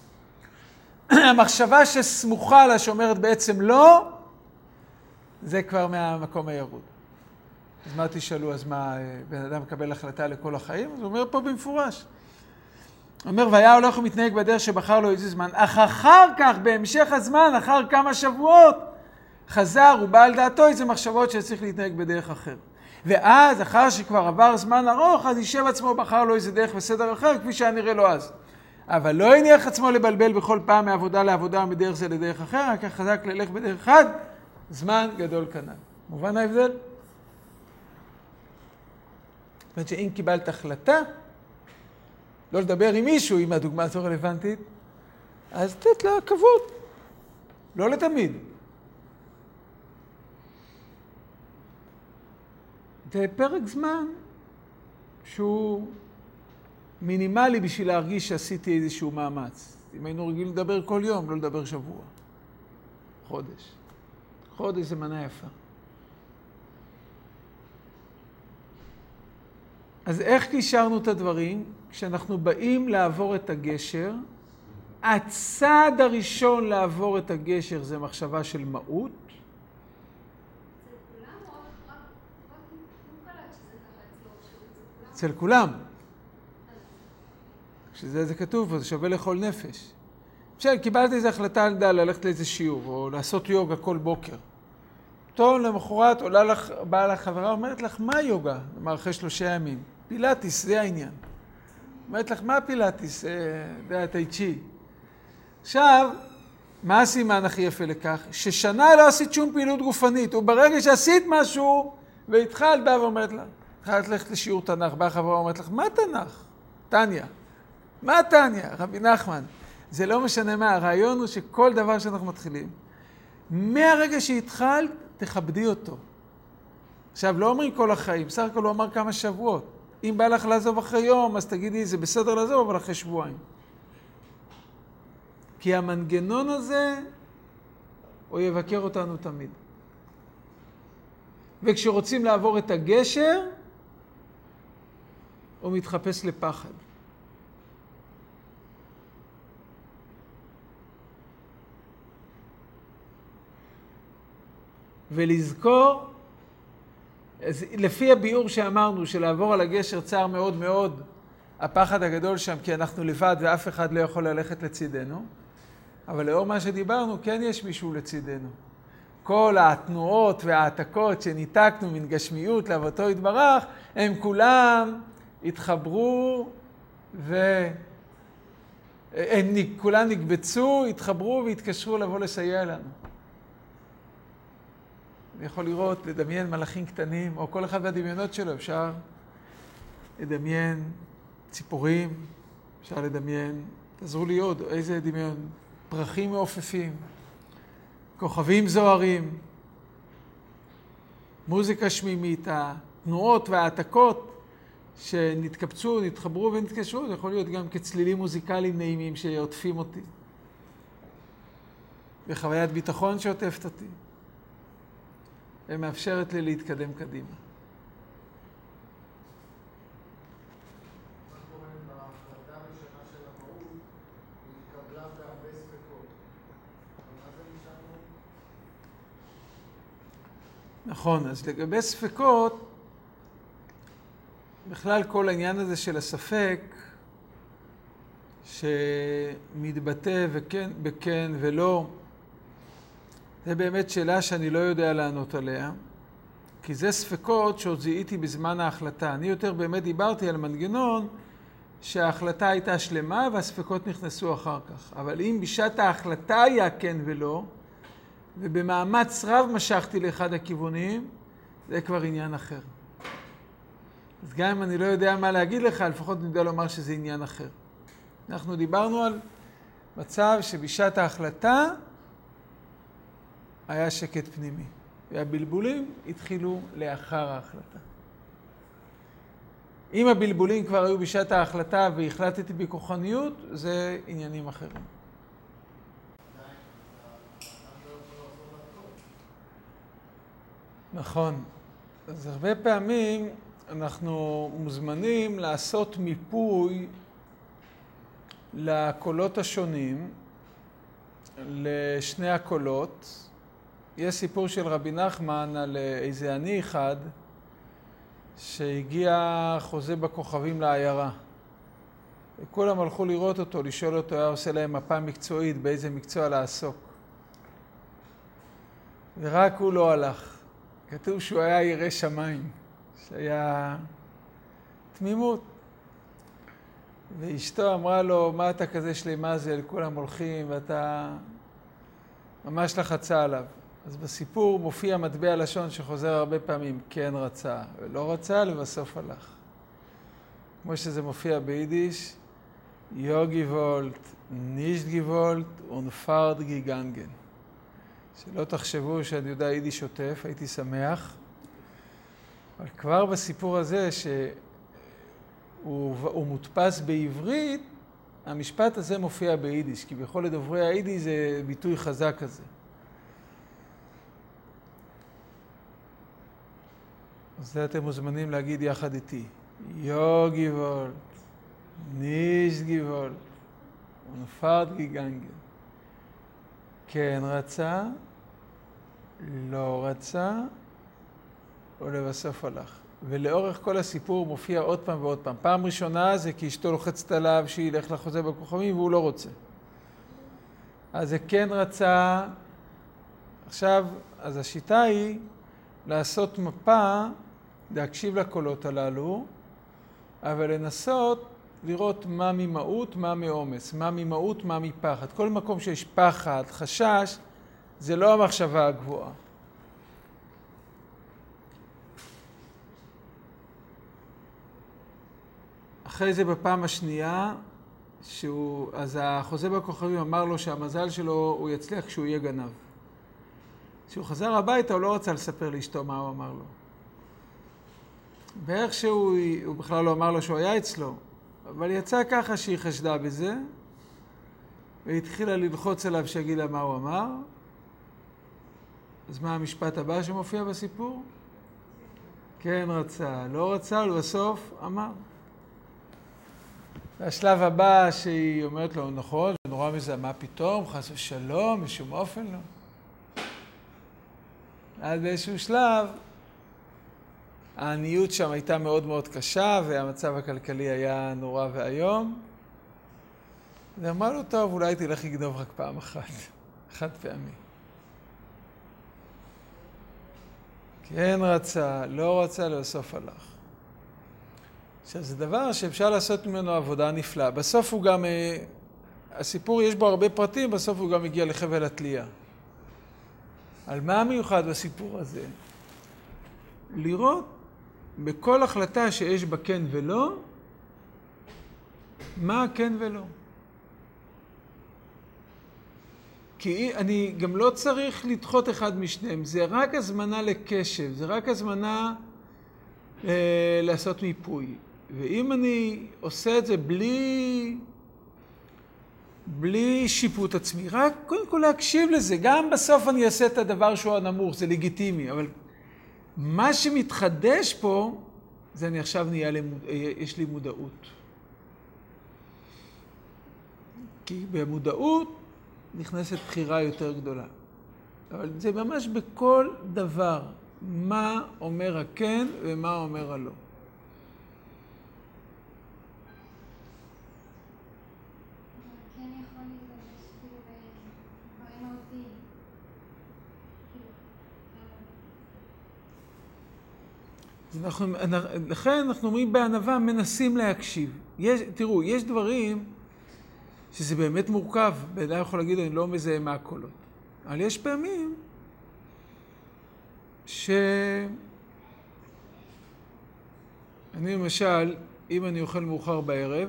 המחשבה שסמוכה לה שאומרת בעצם לא, זה כבר מהמקום הירוד. אז מה תשאלו? אז מה, בן אדם מקבל החלטה לכל החיים? אז הוא אומר פה במפורש. הוא אומר, והיה הולך ומתנהג בדרך שבחר לו איזה זמן, אך אחר כך, בהמשך הזמן, אחר כמה שבועות, חזר ובא על דעתו איזה מחשבות שצריך להתנהג בדרך אחר. ואז, אחר שכבר עבר זמן ארוך, אז יישב עצמו, בחר לו איזה דרך וסדר אחר, כפי שהיה נראה לו אז. אבל לא הניח עצמו לבלבל בכל פעם מעבודה לעבודה ומדרך זה לדרך אחר, רק חזק ללך בדרך אחד, זמן גדול כנ"ל. מובן ההבדל? זאת אומרת שאם קיבלת החלטה, לא לדבר עם מישהו, אם הדוגמה הזו רלוונטית, אז תת לה כבוד. לא לתמיד. זה פרק זמן שהוא מינימלי בשביל להרגיש שעשיתי איזשהו מאמץ. אם היינו רגילים לדבר כל יום, לא לדבר שבוע. חודש. חודש זה מנה יפה. אז איך קישרנו את הדברים? כשאנחנו באים לעבור את הגשר, הצעד הראשון לעבור את הגשר זה מחשבה של מהות. אצל כולם. כשזה כתוב, זה שווה לכל נפש. למשל, קיבלתי איזו החלטה על דל, ללכת לאיזה שיעור, או לעשות יוגה כל בוקר. טוב, למחרת באה לך חברה, אומרת לך, מה יוגה? אמר, אחרי 3 ימים. פילאטיס, זה העניין. אומרת לך, מה פילאטיס? זה הטאי-צ'י. עכשיו, מה הסימן הכי יפה לכך? ששנה לא עשית שום פעילות גופנית, וברגע שעשית משהו, והתחלת באה ואומרת לה, התחלת ללכת לשיעור תנ"ך, באה חברה ואומרת לך, מה תנ"ך? תניא. מה תניא? רבי נחמן. זה לא משנה מה, הרעיון הוא שכל דבר שאנחנו מתחילים, מהרגע שהתחלת, תכבדי אותו. עכשיו, לא אומרים כל החיים, בסך הכל הוא אמר כמה שבועות. אם בא לך לעזוב אחרי יום, אז תגידי, זה בסדר לעזוב, אבל אחרי שבועיים. כי המנגנון הזה, הוא יבקר אותנו תמיד. וכשרוצים לעבור את הגשר, הוא מתחפש לפחד. ולזכור, לפי הביאור שאמרנו, שלעבור על הגשר צער מאוד מאוד, הפחד הגדול שם, כי אנחנו לבד ואף אחד לא יכול ללכת לצידנו, אבל לאור מה שדיברנו, כן יש מישהו לצידנו. כל התנועות והעתקות שניתקנו מן גשמיות לאבותו יתברך, הם כולם התחברו והם כולם נקבצו, התחברו והתקשרו לבוא לסייע לנו. אני יכול לראות, לדמיין מלאכים קטנים, או כל אחד מהדמיונות שלו, אפשר לדמיין ציפורים, אפשר לדמיין, תעזרו לי עוד, איזה דמיון, פרחים מעופפים, כוכבים זוהרים, מוזיקה שמימית, התנועות והעתקות שנתקבצו, נתחברו ונתקשרו, זה יכול להיות גם כצלילים מוזיקליים נעימים שעוטפים אותי. וחוויית ביטחון שעוטפת אותי. ומאפשרת לי להתקדם קדימה. נכון, אז לגבי ספקות, בכלל כל העניין הזה של הספק, שמתבטא בכן ולא, זה באמת שאלה שאני לא יודע לענות עליה, כי זה ספקות שעוד זיהיתי בזמן ההחלטה. אני יותר באמת דיברתי על מנגנון שההחלטה הייתה שלמה והספקות נכנסו אחר כך. אבל אם בשעת ההחלטה היה כן ולא, ובמאמץ רב משכתי לאחד הכיוונים, זה כבר עניין אחר. אז גם אם אני לא יודע מה להגיד לך, לפחות אני יודע לומר שזה עניין אחר. אנחנו דיברנו על מצב שבשעת ההחלטה היה שקט פנימי, והבלבולים התחילו לאחר ההחלטה. אם הבלבולים כבר היו בשעת ההחלטה והחלטתי בכוחניות, זה עניינים אחרים. נכון. אז הרבה פעמים אנחנו מוזמנים לעשות מיפוי לקולות השונים, לשני הקולות. יש סיפור של רבי נחמן על איזה עני אחד שהגיע חוזה בכוכבים לעיירה. וכולם הלכו לראות אותו, לשאול אותו, היה עושה להם מפה מקצועית באיזה מקצוע לעסוק. ורק הוא לא הלך. כתוב שהוא היה ירא שמיים, שהיה תמימות. ואשתו אמרה לו, מה אתה כזה שלמזל, כולם הולכים ואתה ממש לחצה עליו. אז בסיפור מופיע מטבע לשון שחוזר הרבה פעמים, כן רצה, ולא רצה, לבסוף הלך. כמו שזה מופיע ביידיש, יוגי וולט, נישט גוולט ונפרד גיגנגן. שלא תחשבו שאני יודע יידיש שוטף, הייתי שמח. אבל כבר בסיפור הזה שהוא מודפס בעברית, המשפט הזה מופיע ביידיש, כי בכל לדוברי היידיש זה ביטוי חזק כזה. אז זה אתם מוזמנים להגיד יחד איתי. יוגי וולט, נישט גוולט, ונפרד גיגנגן. כן רצה, לא רצה, ולבסוף הלך. ולאורך כל הסיפור מופיע עוד פעם ועוד פעם. פעם ראשונה זה כי אשתו לוחצת עליו שילך לחוזה בכוכבים והוא לא רוצה. אז זה כן רצה. עכשיו, אז השיטה היא לעשות מפה, להקשיב לקולות הללו, אבל לנסות לראות מה ממהות, מה מאומץ, מה ממהות, מה מפחד. כל מקום שיש פחד, חשש, זה לא המחשבה הגבוהה. אחרי זה בפעם השנייה, אז החוזה בכוכבים אמר לו שהמזל שלו הוא יצליח כשהוא יהיה גנב. כשהוא חזר הביתה הוא לא רצה לספר לאשתו מה הוא אמר לו. ואיכשהו הוא בכלל לא אמר לו שהוא היה אצלו, אבל יצא ככה שהיא חשדה בזה, והתחילה ללחוץ עליו שיגיד לה מה הוא אמר. אז מה המשפט הבא שמופיע בסיפור? כן רצה, לא רצה, ובסוף אמר. והשלב הבא שהיא אומרת לו, נכון, זה נורא מזה, מה פתאום, חס ושלום, בשום אופן לא. עד באיזשהו שלב, העניות שם הייתה מאוד מאוד קשה, והמצב הכלכלי היה נורא ואיום. ואמר לו, טוב, אולי תלך לגנוב רק פעם אחת, חד פעמי. כן רצה, לא רצה, לבסוף הלך. עכשיו, זה דבר שאפשר לעשות ממנו עבודה נפלאה. בסוף הוא גם, הסיפור יש בו הרבה פרטים, בסוף הוא גם הגיע לחבל התלייה. על מה המיוחד בסיפור הזה? לראות בכל החלטה שיש בה כן ולא, מה כן ולא. כי אני גם לא צריך לדחות אחד משניהם, זה רק הזמנה לקשב, זה רק הזמנה לעשות מיפוי. ואם אני עושה את זה בלי שיפוט עצמי, רק קודם כל להקשיב לזה, גם בסוף אני אעשה את הדבר שהוא הנמוך, זה לגיטימי, אבל מה שמתחדש פה, זה אני עכשיו יש לי מודעות. כי במודעות נכנסת בחירה יותר גדולה. אבל זה ממש בכל דבר, מה אומר הכן ומה אומר הלא. לכן אנחנו אומרים בענווה, מנסים להקשיב. תראו, יש דברים שזה באמת מורכב, ואני יכול להגיד, אני לא מזהה מהקולות. אבל יש פעמים אני למשל, אם אני אוכל מאוחר בערב,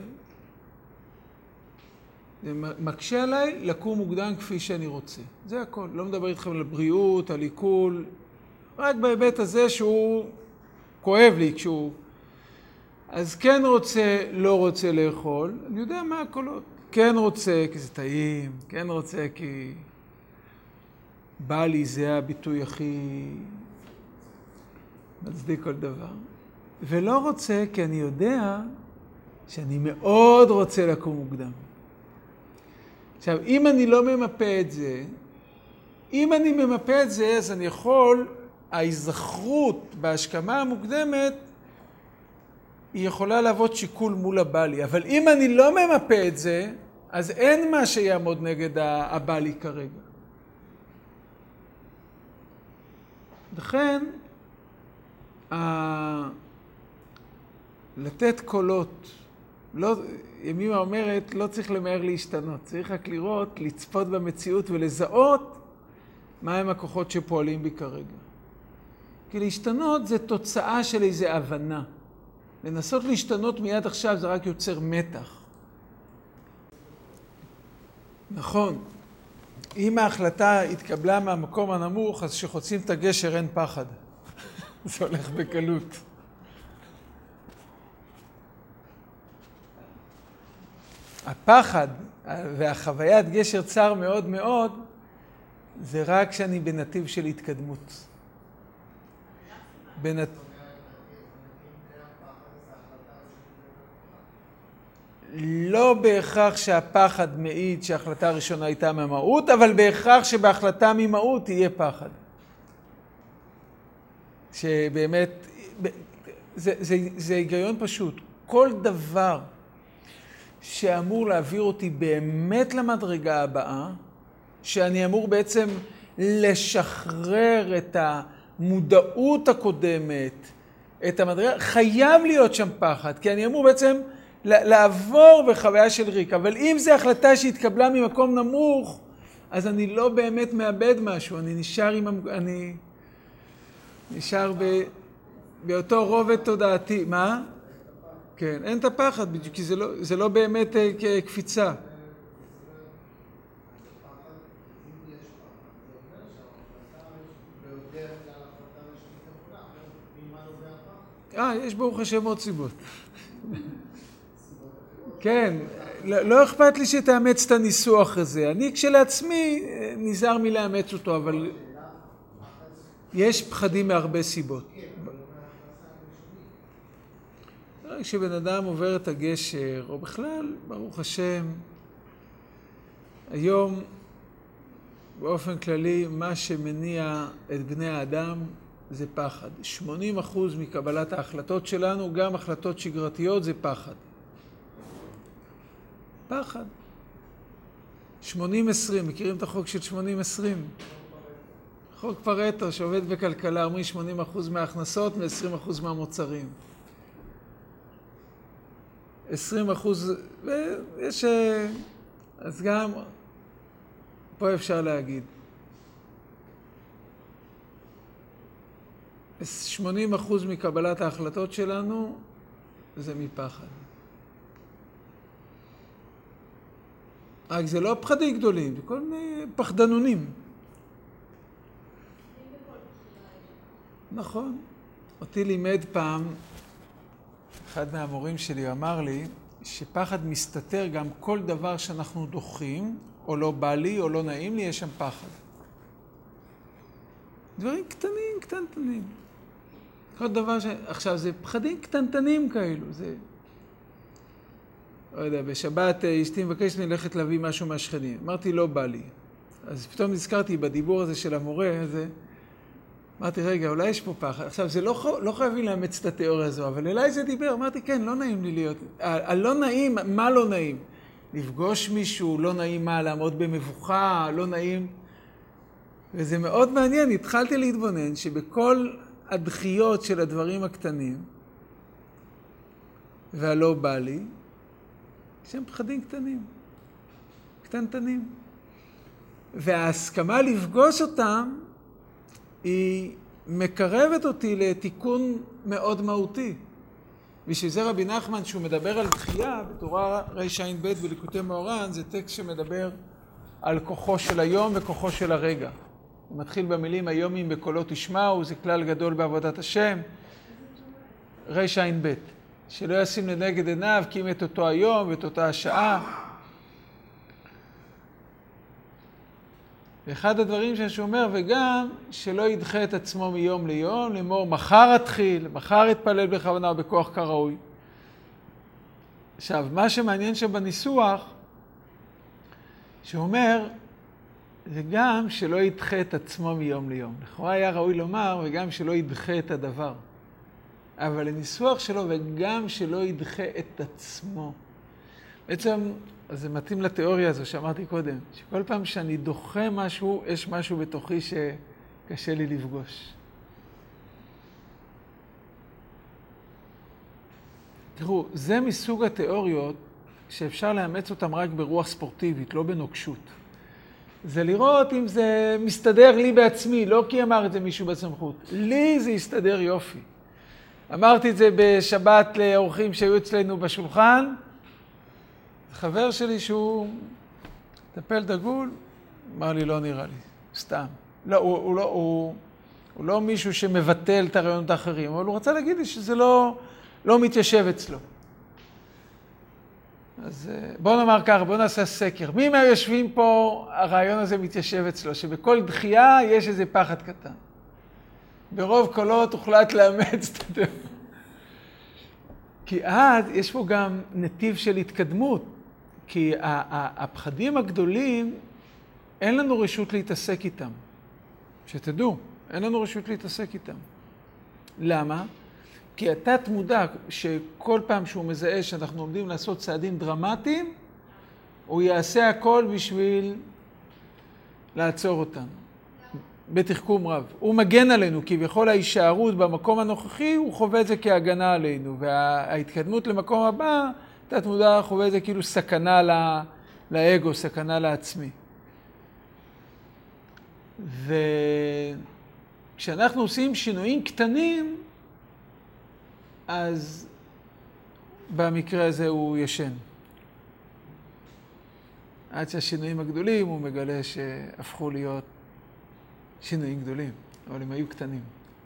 זה מקשה עליי לקום מוקדם כפי שאני רוצה. זה הכל. לא מדבר איתכם על בריאות, על עיכול, רק בהיבט הזה שהוא כואב לי כשהוא... אז כן רוצה, לא רוצה לאכול, אני יודע מה הקולות. כן רוצה כי זה טעים, כן רוצה כי בא לי, זה הביטוי הכי מצדיק כל דבר. ולא רוצה כי אני יודע שאני מאוד רוצה לקום מוקדם. עכשיו, אם אני לא ממפה את זה, אז אני יכול, ההיזכרות בהשכמה המוקדמת, היא יכולה להוות שיקול מול הבלי. אבל אם אני לא ממפה את זה, אז אין מה שיעמוד נגד הבלי כרגע. לכן, לתת קולות, ימימה אומרת, לא צריך למהר להשתנות, צריך רק לראות, לצפות במציאות ולזהות מהם הכוחות שפועלים בי כרגע. כי להשתנות זה תוצאה של איזו הבנה. לנסות להשתנות מיד עכשיו זה רק יוצר מתח. נכון, אם ההחלטה התקבלה מהמקום הנמוך, אז כשחוצים את הגשר אין פחד. זה הולך בקלות. הפחד והחוויית גשר צר מאוד מאוד, זה רק כשאני בנתיב של התקדמות. לא בהכרח שהפחד מעיד שההחלטה הראשונה הייתה ממהות, אבל בהכרח שבהחלטה ממהות יהיה פחד. שבאמת, זה היגיון פשוט. כל דבר שאמור להעביר אותי באמת למדרגה הבאה, שאני אמור בעצם לשחרר את המודעות הקודמת, את המדרגה, חייב להיות שם פחד, כי אני אמור בעצם לעבור בחוויה של ריק. אבל אם זו החלטה שהתקבלה ממקום נמוך, אז אני לא באמת מאבד משהו, אני נשאר באותו רובד תודעתי. מה? כן, אין את הפחד, כי זה לא באמת קפיצה. יש ברוך השם עוד סיבות. כן, לא אכפת לי שתאמץ את הניסוח הזה. אני כשלעצמי נזהר מלאמץ אותו, אבל יש פחדים מהרבה סיבות. כשבן אדם עובר את הגשר, או בכלל, ברוך השם, היום באופן כללי מה שמניע את בני האדם זה פחד. 80% מקבלת ההחלטות שלנו, גם החלטות שגרתיות, זה פחד. פחד. 80-20, מכירים את החוק של 80-20? חוק פרטו שעובד בכלכלה, אומרים 80% מההכנסות ו-20% מהמוצרים. 20%, ויש... אז גם פה אפשר להגיד. 80% מקבלת ההחלטות שלנו זה מפחד. רק זה לא פחדים גדולים, זה כל מיני פחדנונים. נכון. אותי לימד פעם, אחד מהמורים שלי אמר לי, שפחד מסתתר גם כל דבר שאנחנו דוחים, או לא בא לי, או לא נעים לי, יש שם פחד. דברים קטנים, קטנטנים. כל דבר עכשיו, זה פחדים קטנטנים כאלו, זה... לא יודע, בשבת אשתי מבקשת לי ללכת להביא משהו מהשכנים. אמרתי, לא בא לי. אז פתאום נזכרתי בדיבור הזה של המורה הזה, אמרתי, רגע, אולי יש פה פחד. עכשיו, זה לא חייבים לאמץ את התיאוריה הזו, אבל אליי זה דיבר. אמרתי, כן, לא נעים לי להיות... הלא נעים, מה לא נעים? לפגוש מישהו, לא נעים מה, לעמוד במבוכה, לא נעים... וזה מאוד מעניין, התחלתי להתבונן שבכל הדחיות של הדברים הקטנים, והלא בא לי, שהם פחדים קטנים, קטנטנים. וההסכמה לפגוש אותם, היא מקרבת אותי לתיקון מאוד מהותי. בשביל זה רבי נחמן, שהוא מדבר על דחייה, בתורה רע"ב בליקוטי מאורן, זה טקסט שמדבר על כוחו של היום וכוחו של הרגע. הוא מתחיל במילים, היומים בקולו תשמעו, זה כלל גדול בעבודת השם. רע"ב, שלא ישים לנגד עיניו, כי אם את אותו היום ואת אותה השעה. ואחד הדברים שהוא אומר, וגם שלא ידחה את עצמו מיום ליום, לאמור מחר אתחיל, מחר אתפלל בכוונה או בכוח כראוי. עכשיו, מה שמעניין שבניסוח, שאומר, וגם שלא ידחה את עצמו מיום ליום. לכאורה היה ראוי לומר, וגם שלא ידחה את הדבר. אבל הניסוח שלו, וגם שלא ידחה את עצמו. בעצם, זה מתאים לתיאוריה הזו שאמרתי קודם, שכל פעם שאני דוחה משהו, יש משהו בתוכי שקשה לי לפגוש. תראו, זה מסוג התיאוריות שאפשר לאמץ אותם רק ברוח ספורטיבית, לא בנוקשות. זה לראות אם זה מסתדר לי בעצמי, לא כי אמר את זה מישהו בסמכות. לי זה יסתדר יופי. אמרתי את זה בשבת לאורחים שהיו אצלנו בשולחן. חבר שלי שהוא טפל דגול, אמר לי, לא נראה לי, סתם. לא, הוא לא מישהו שמבטל את הרעיונות האחרים, אבל הוא רצה להגיד לי שזה לא מתיישב אצלו. אז בואו נאמר ככה, בואו נעשה סקר. מי מהיושבים פה הרעיון הזה מתיישב אצלו? שבכל דחייה יש איזה פחד קטן. ברוב קולות הוחלט לאמץ את הדבר. כי אז יש פה גם נתיב של התקדמות. כי הפחדים הגדולים, אין לנו רשות להתעסק איתם. שתדעו, אין לנו רשות להתעסק איתם. למה? כי התת מודע, שכל פעם שהוא מזהה שאנחנו עומדים לעשות צעדים דרמטיים, הוא יעשה הכל בשביל לעצור אותנו. בתחכום רב. הוא מגן עלינו, כי בכל ההישארות במקום הנוכחי, הוא חווה את זה כהגנה עלינו. וההתקדמות למקום הבא, תת מודע חווה את זה כאילו סכנה לאגו, סכנה לעצמי. וכשאנחנו עושים שינויים קטנים, אז במקרה הזה הוא ישן. עד שהשינויים הגדולים הוא מגלה שהפכו להיות שינויים גדולים, אבל הם היו קטנים.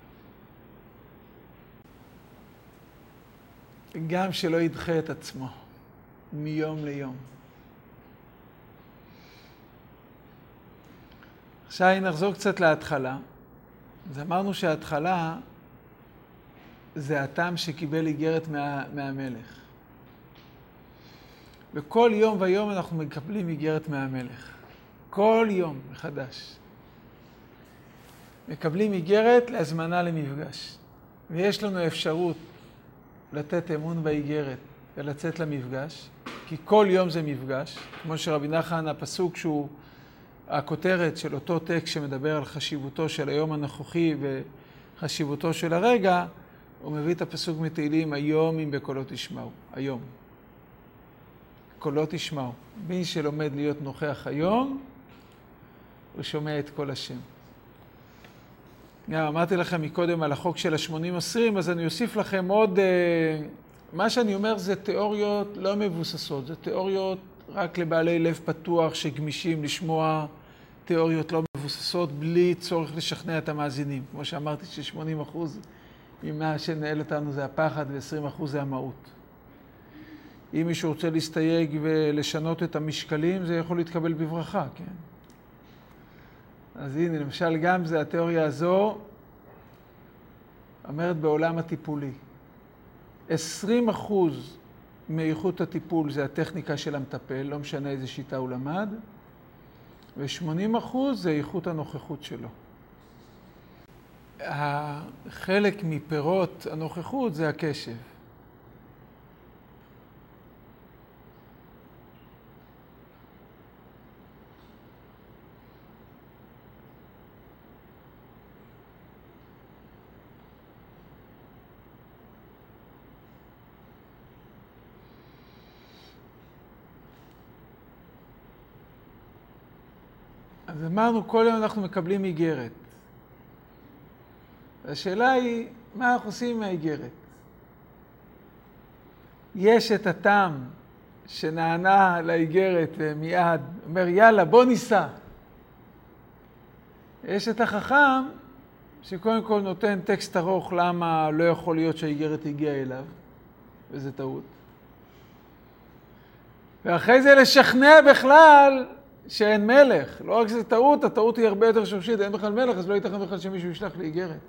גם שלא ידחה את עצמו מיום ליום. עכשיו נחזור קצת להתחלה. אז אמרנו שההתחלה זה הטעם שקיבל איגרת מהמלך. וכל יום ויום אנחנו מקבלים איגרת מהמלך. כל יום מחדש. מקבלים איגרת להזמנה למפגש. ויש לנו אפשרות לתת אמון באיגרת ולצאת למפגש, כי כל יום זה מפגש. כמו שרבי נחמן, הפסוק שהוא הכותרת של אותו טקסט שמדבר על חשיבותו של היום הנוכחי וחשיבותו של הרגע, הוא מביא את הפסוק מתהילים, היום אם בקולו תשמעו. היום. קולו תשמעו. מי שלומד להיות נוכח היום, הוא שומע את קול השם. גם אמרתי לכם מקודם על החוק של ה-80-20, אז אני אוסיף לכם עוד... מה שאני אומר זה תיאוריות לא מבוססות, זה תיאוריות רק לבעלי לב פתוח שגמישים לשמוע תיאוריות לא מבוססות בלי צורך לשכנע את המאזינים. כמו שאמרתי ש80% ממה שנהל אותנו זה הפחד ו20% זה המהות. אם מישהו רוצה להסתייג ולשנות את המשקלים, זה יכול להתקבל בברכה, כן? אז הנה, למשל גם זה התיאוריה הזו אומרת בעולם הטיפולי. 20% מאיכות הטיפול זה הטכניקה של המטפל, לא משנה איזה שיטה הוא למד, ו80% זה איכות הנוכחות שלו. חלק מפירות הנוכחות זה הקשב. אז אמרנו, כל יום אנחנו מקבלים איגרת. השאלה היא, מה אנחנו עושים עם האיגרת? יש את התם שנענה לאיגרת ומיד אומר, יאללה, בוא ניסע. יש את החכם שקודם כל נותן טקסט ארוך למה לא יכול להיות שהאיגרת הגיעה אליו, וזה טעות. ואחרי זה לשכנע בכלל שאין מלך. לא רק שזה טעות, הטעות היא הרבה יותר שורשית, אין בכלל מלך, אז לא ייתכן בכלל שמישהו ישלח לי איגרת.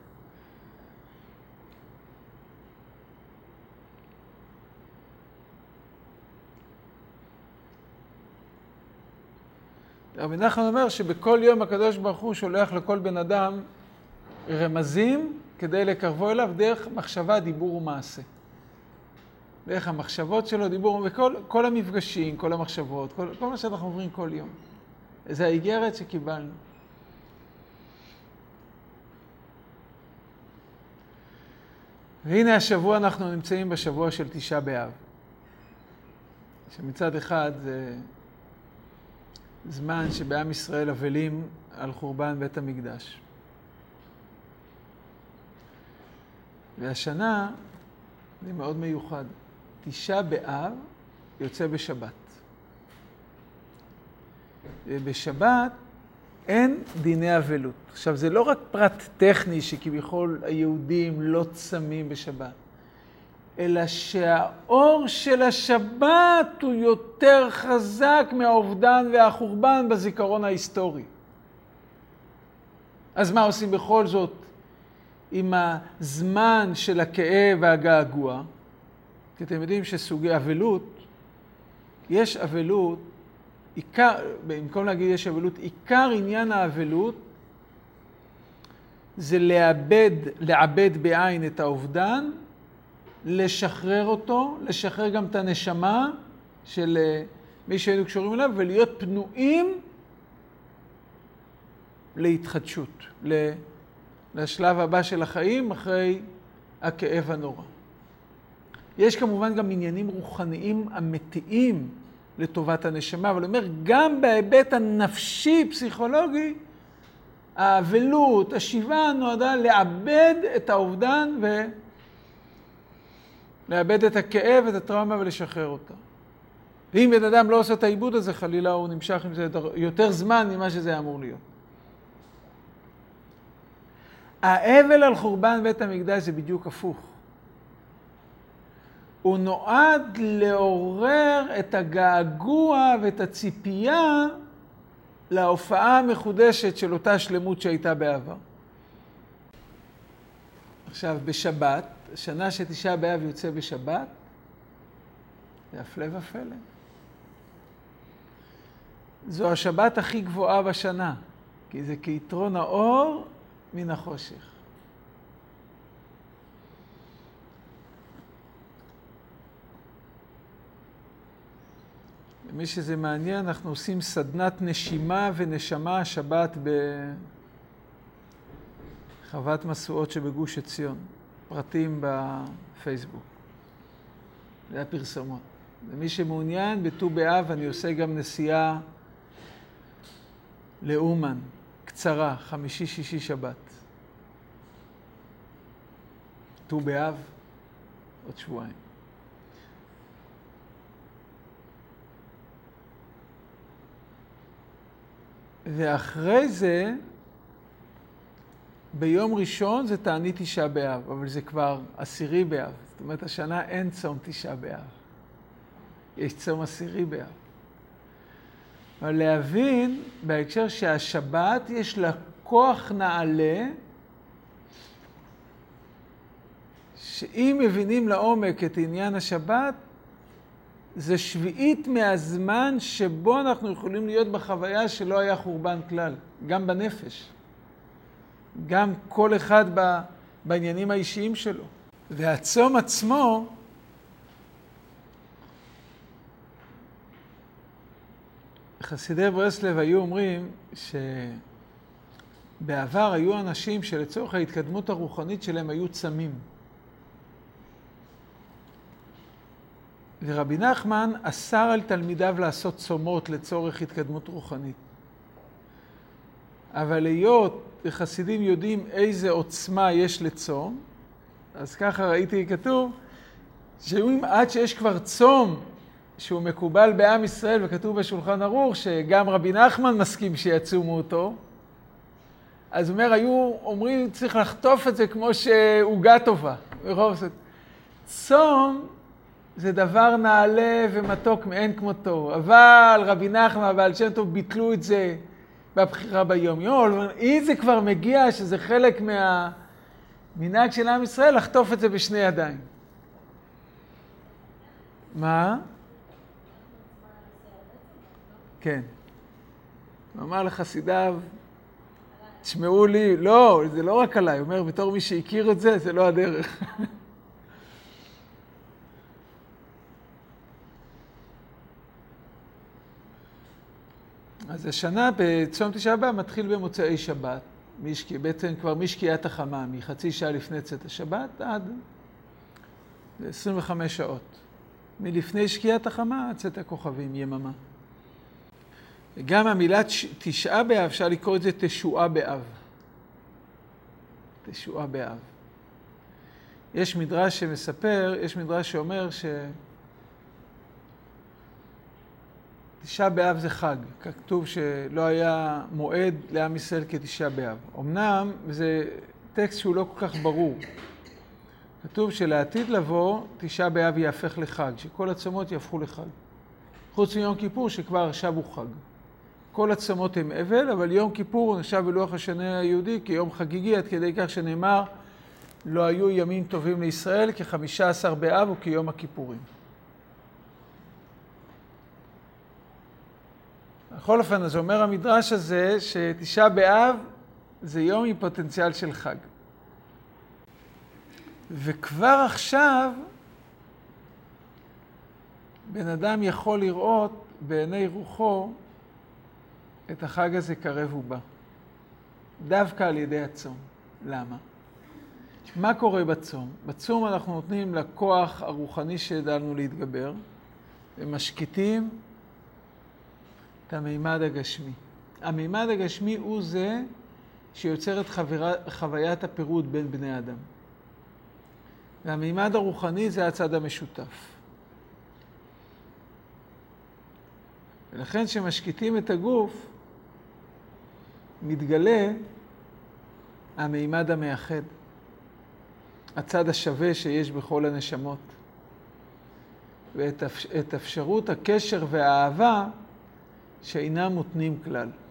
רבי נחמן אומר שבכל יום הקדוש ברוך הוא שולח לכל בן אדם רמזים כדי לקרבו אליו דרך מחשבה, דיבור ומעשה. דרך המחשבות שלו, דיבור, וכל המפגשים, כל המחשבות, כל מה שאנחנו עוברים כל יום. זה האיגרת שקיבלנו. והנה השבוע אנחנו נמצאים בשבוע של תשעה באב. שמצד אחד זה זמן שבעם ישראל אבלים על חורבן בית המקדש. והשנה זה מאוד מיוחד. תשעה באב יוצא בשבת. ובשבת אין דיני אבלות. עכשיו, זה לא רק פרט טכני שכביכול היהודים לא צמים בשבת, אלא שהאור של השבת הוא יותר חזק מהאובדן והחורבן בזיכרון ההיסטורי. אז מה עושים בכל זאת עם הזמן של הכאב והגעגוע? כי אתם יודעים שסוגי אבלות, יש אבלות, במקום להגיד יש אבלות, עיקר עניין האבלות זה לעבד בעין את האובדן, לשחרר אותו, לשחרר גם את הנשמה של מי שהיינו קשורים אליו, ולהיות פנויים להתחדשות, לשלב הבא של החיים אחרי הכאב הנורא. יש כמובן גם עניינים רוחניים אמיתיים לטובת הנשמה, אבל אומר, גם בהיבט הנפשי, פסיכולוגי, האבלות, השיבה נועדה לעבד את האובדן ולאבד את הכאב, את הטראומה ולשחרר אותה. ואם בן אדם לא עושה את העיבוד הזה, חלילה הוא נמשך עם זה יותר זמן ממה שזה אמור להיות. האבל על חורבן בית המקדש זה בדיוק הפוך. הוא נועד לעורר את הגעגוע ואת הציפייה להופעה המחודשת של אותה שלמות שהייתה בעבר. עכשיו, בשבת, השנה שתשעה באב יוצא בשבת, זה הפלא ופלא. זו השבת הכי גבוהה בשנה, כי זה כיתרון האור מן החושך. למי שזה מעניין, אנחנו עושים סדנת נשימה ונשמה השבת בחוות מסועות שבגוש עציון. פרטים בפייסבוק. זה הפרסומות. למי שמעוניין, בט"ו באב אני עושה גם נסיעה לאומן, קצרה, חמישי, שישי, שבת. ט"ו באב, עוד שבועיים. ואחרי זה, ביום ראשון זה תענית תשעה באב, אבל זה כבר 10 באב. זאת אומרת, השנה אין צום תשעה באב. יש צום 10 באב. אבל להבין, בהקשר שהשבת יש לה כוח נעלה, שאם מבינים לעומק את עניין השבת, זה שביעית מהזמן שבו אנחנו יכולים להיות בחוויה שלא היה חורבן כלל, גם בנפש. גם כל אחד בעניינים האישיים שלו. והצום עצמו, חסידי ברסלב היו אומרים שבעבר היו אנשים שלצורך ההתקדמות הרוחנית שלהם היו צמים. ורבי נחמן אסר על תלמידיו לעשות צומות לצורך התקדמות רוחנית. אבל היות וחסידים יודעים איזה עוצמה יש לצום, אז ככה ראיתי כתוב, שאם עד שיש כבר צום שהוא מקובל בעם ישראל וכתוב בשולחן ערוך, שגם רבי נחמן מסכים שיצומו אותו, אז אומר, היו אומרים, צריך לחטוף את זה כמו שעוגה טובה. צום זה דבר נעלה ומתוק מאין כמותו, אבל רבי נחמן ובעל שם טוב ביטלו את זה בבחירה ביום יום. אם זה כבר מגיע שזה חלק מהמנהג של עם ישראל, לחטוף את זה בשני ידיים. מה? כן. הוא אמר לחסידיו, תשמעו לי, לא, זה לא רק עליי, הוא אומר, בתור מי שהכיר את זה, זה לא הדרך. אז השנה בצום תשעה באב מתחיל במוצאי שבת, בעצם כבר משקיעת החמה, מחצי שעה לפני צאת השבת עד 25 שעות. מלפני שקיעת החמה עד צאת הכוכבים, יממה. גם המילה תשעה באב, אפשר לקרוא את זה תשועה באב. תשועה באב. יש מדרש שמספר, יש מדרש שאומר תשעה באב זה חג. כתוב שלא היה מועד לעם ישראל כתשעה באב. אמנם זה טקסט שהוא לא כל כך ברור. כתוב שלעתיד לבוא תשעה באב יהפך לחג, שכל הצומות יהפכו לחג. חוץ מיום כיפור שכבר עכשיו הוא חג. כל הצומות הם אבל, אבל יום כיפור הוא נחשב בלוח השנה היהודי כיום חגיגי, עד כדי כך שנאמר, לא היו ימים טובים לישראל כ-15 באב וכיום הכיפורים. בכל אופן, אז אומר המדרש הזה שתשעה באב זה יום עם פוטנציאל של חג. וכבר עכשיו בן אדם יכול לראות בעיני רוחו את החג הזה קרב ובא. דווקא על ידי הצום. למה? מה קורה בצום? בצום אנחנו נותנים לכוח הרוחני שידענו להתגבר, ומשקיטים את המימד הגשמי. המימד הגשמי הוא זה שיוצר את חוויית הפירוד בין בני אדם. והמימד הרוחני זה הצד המשותף. ולכן שמשקיטים את הגוף, מתגלה המימד המאחד. הצד השווה שיש בכל הנשמות. ואת אפשרות הקשר והאהבה שאינם מותנים כלל.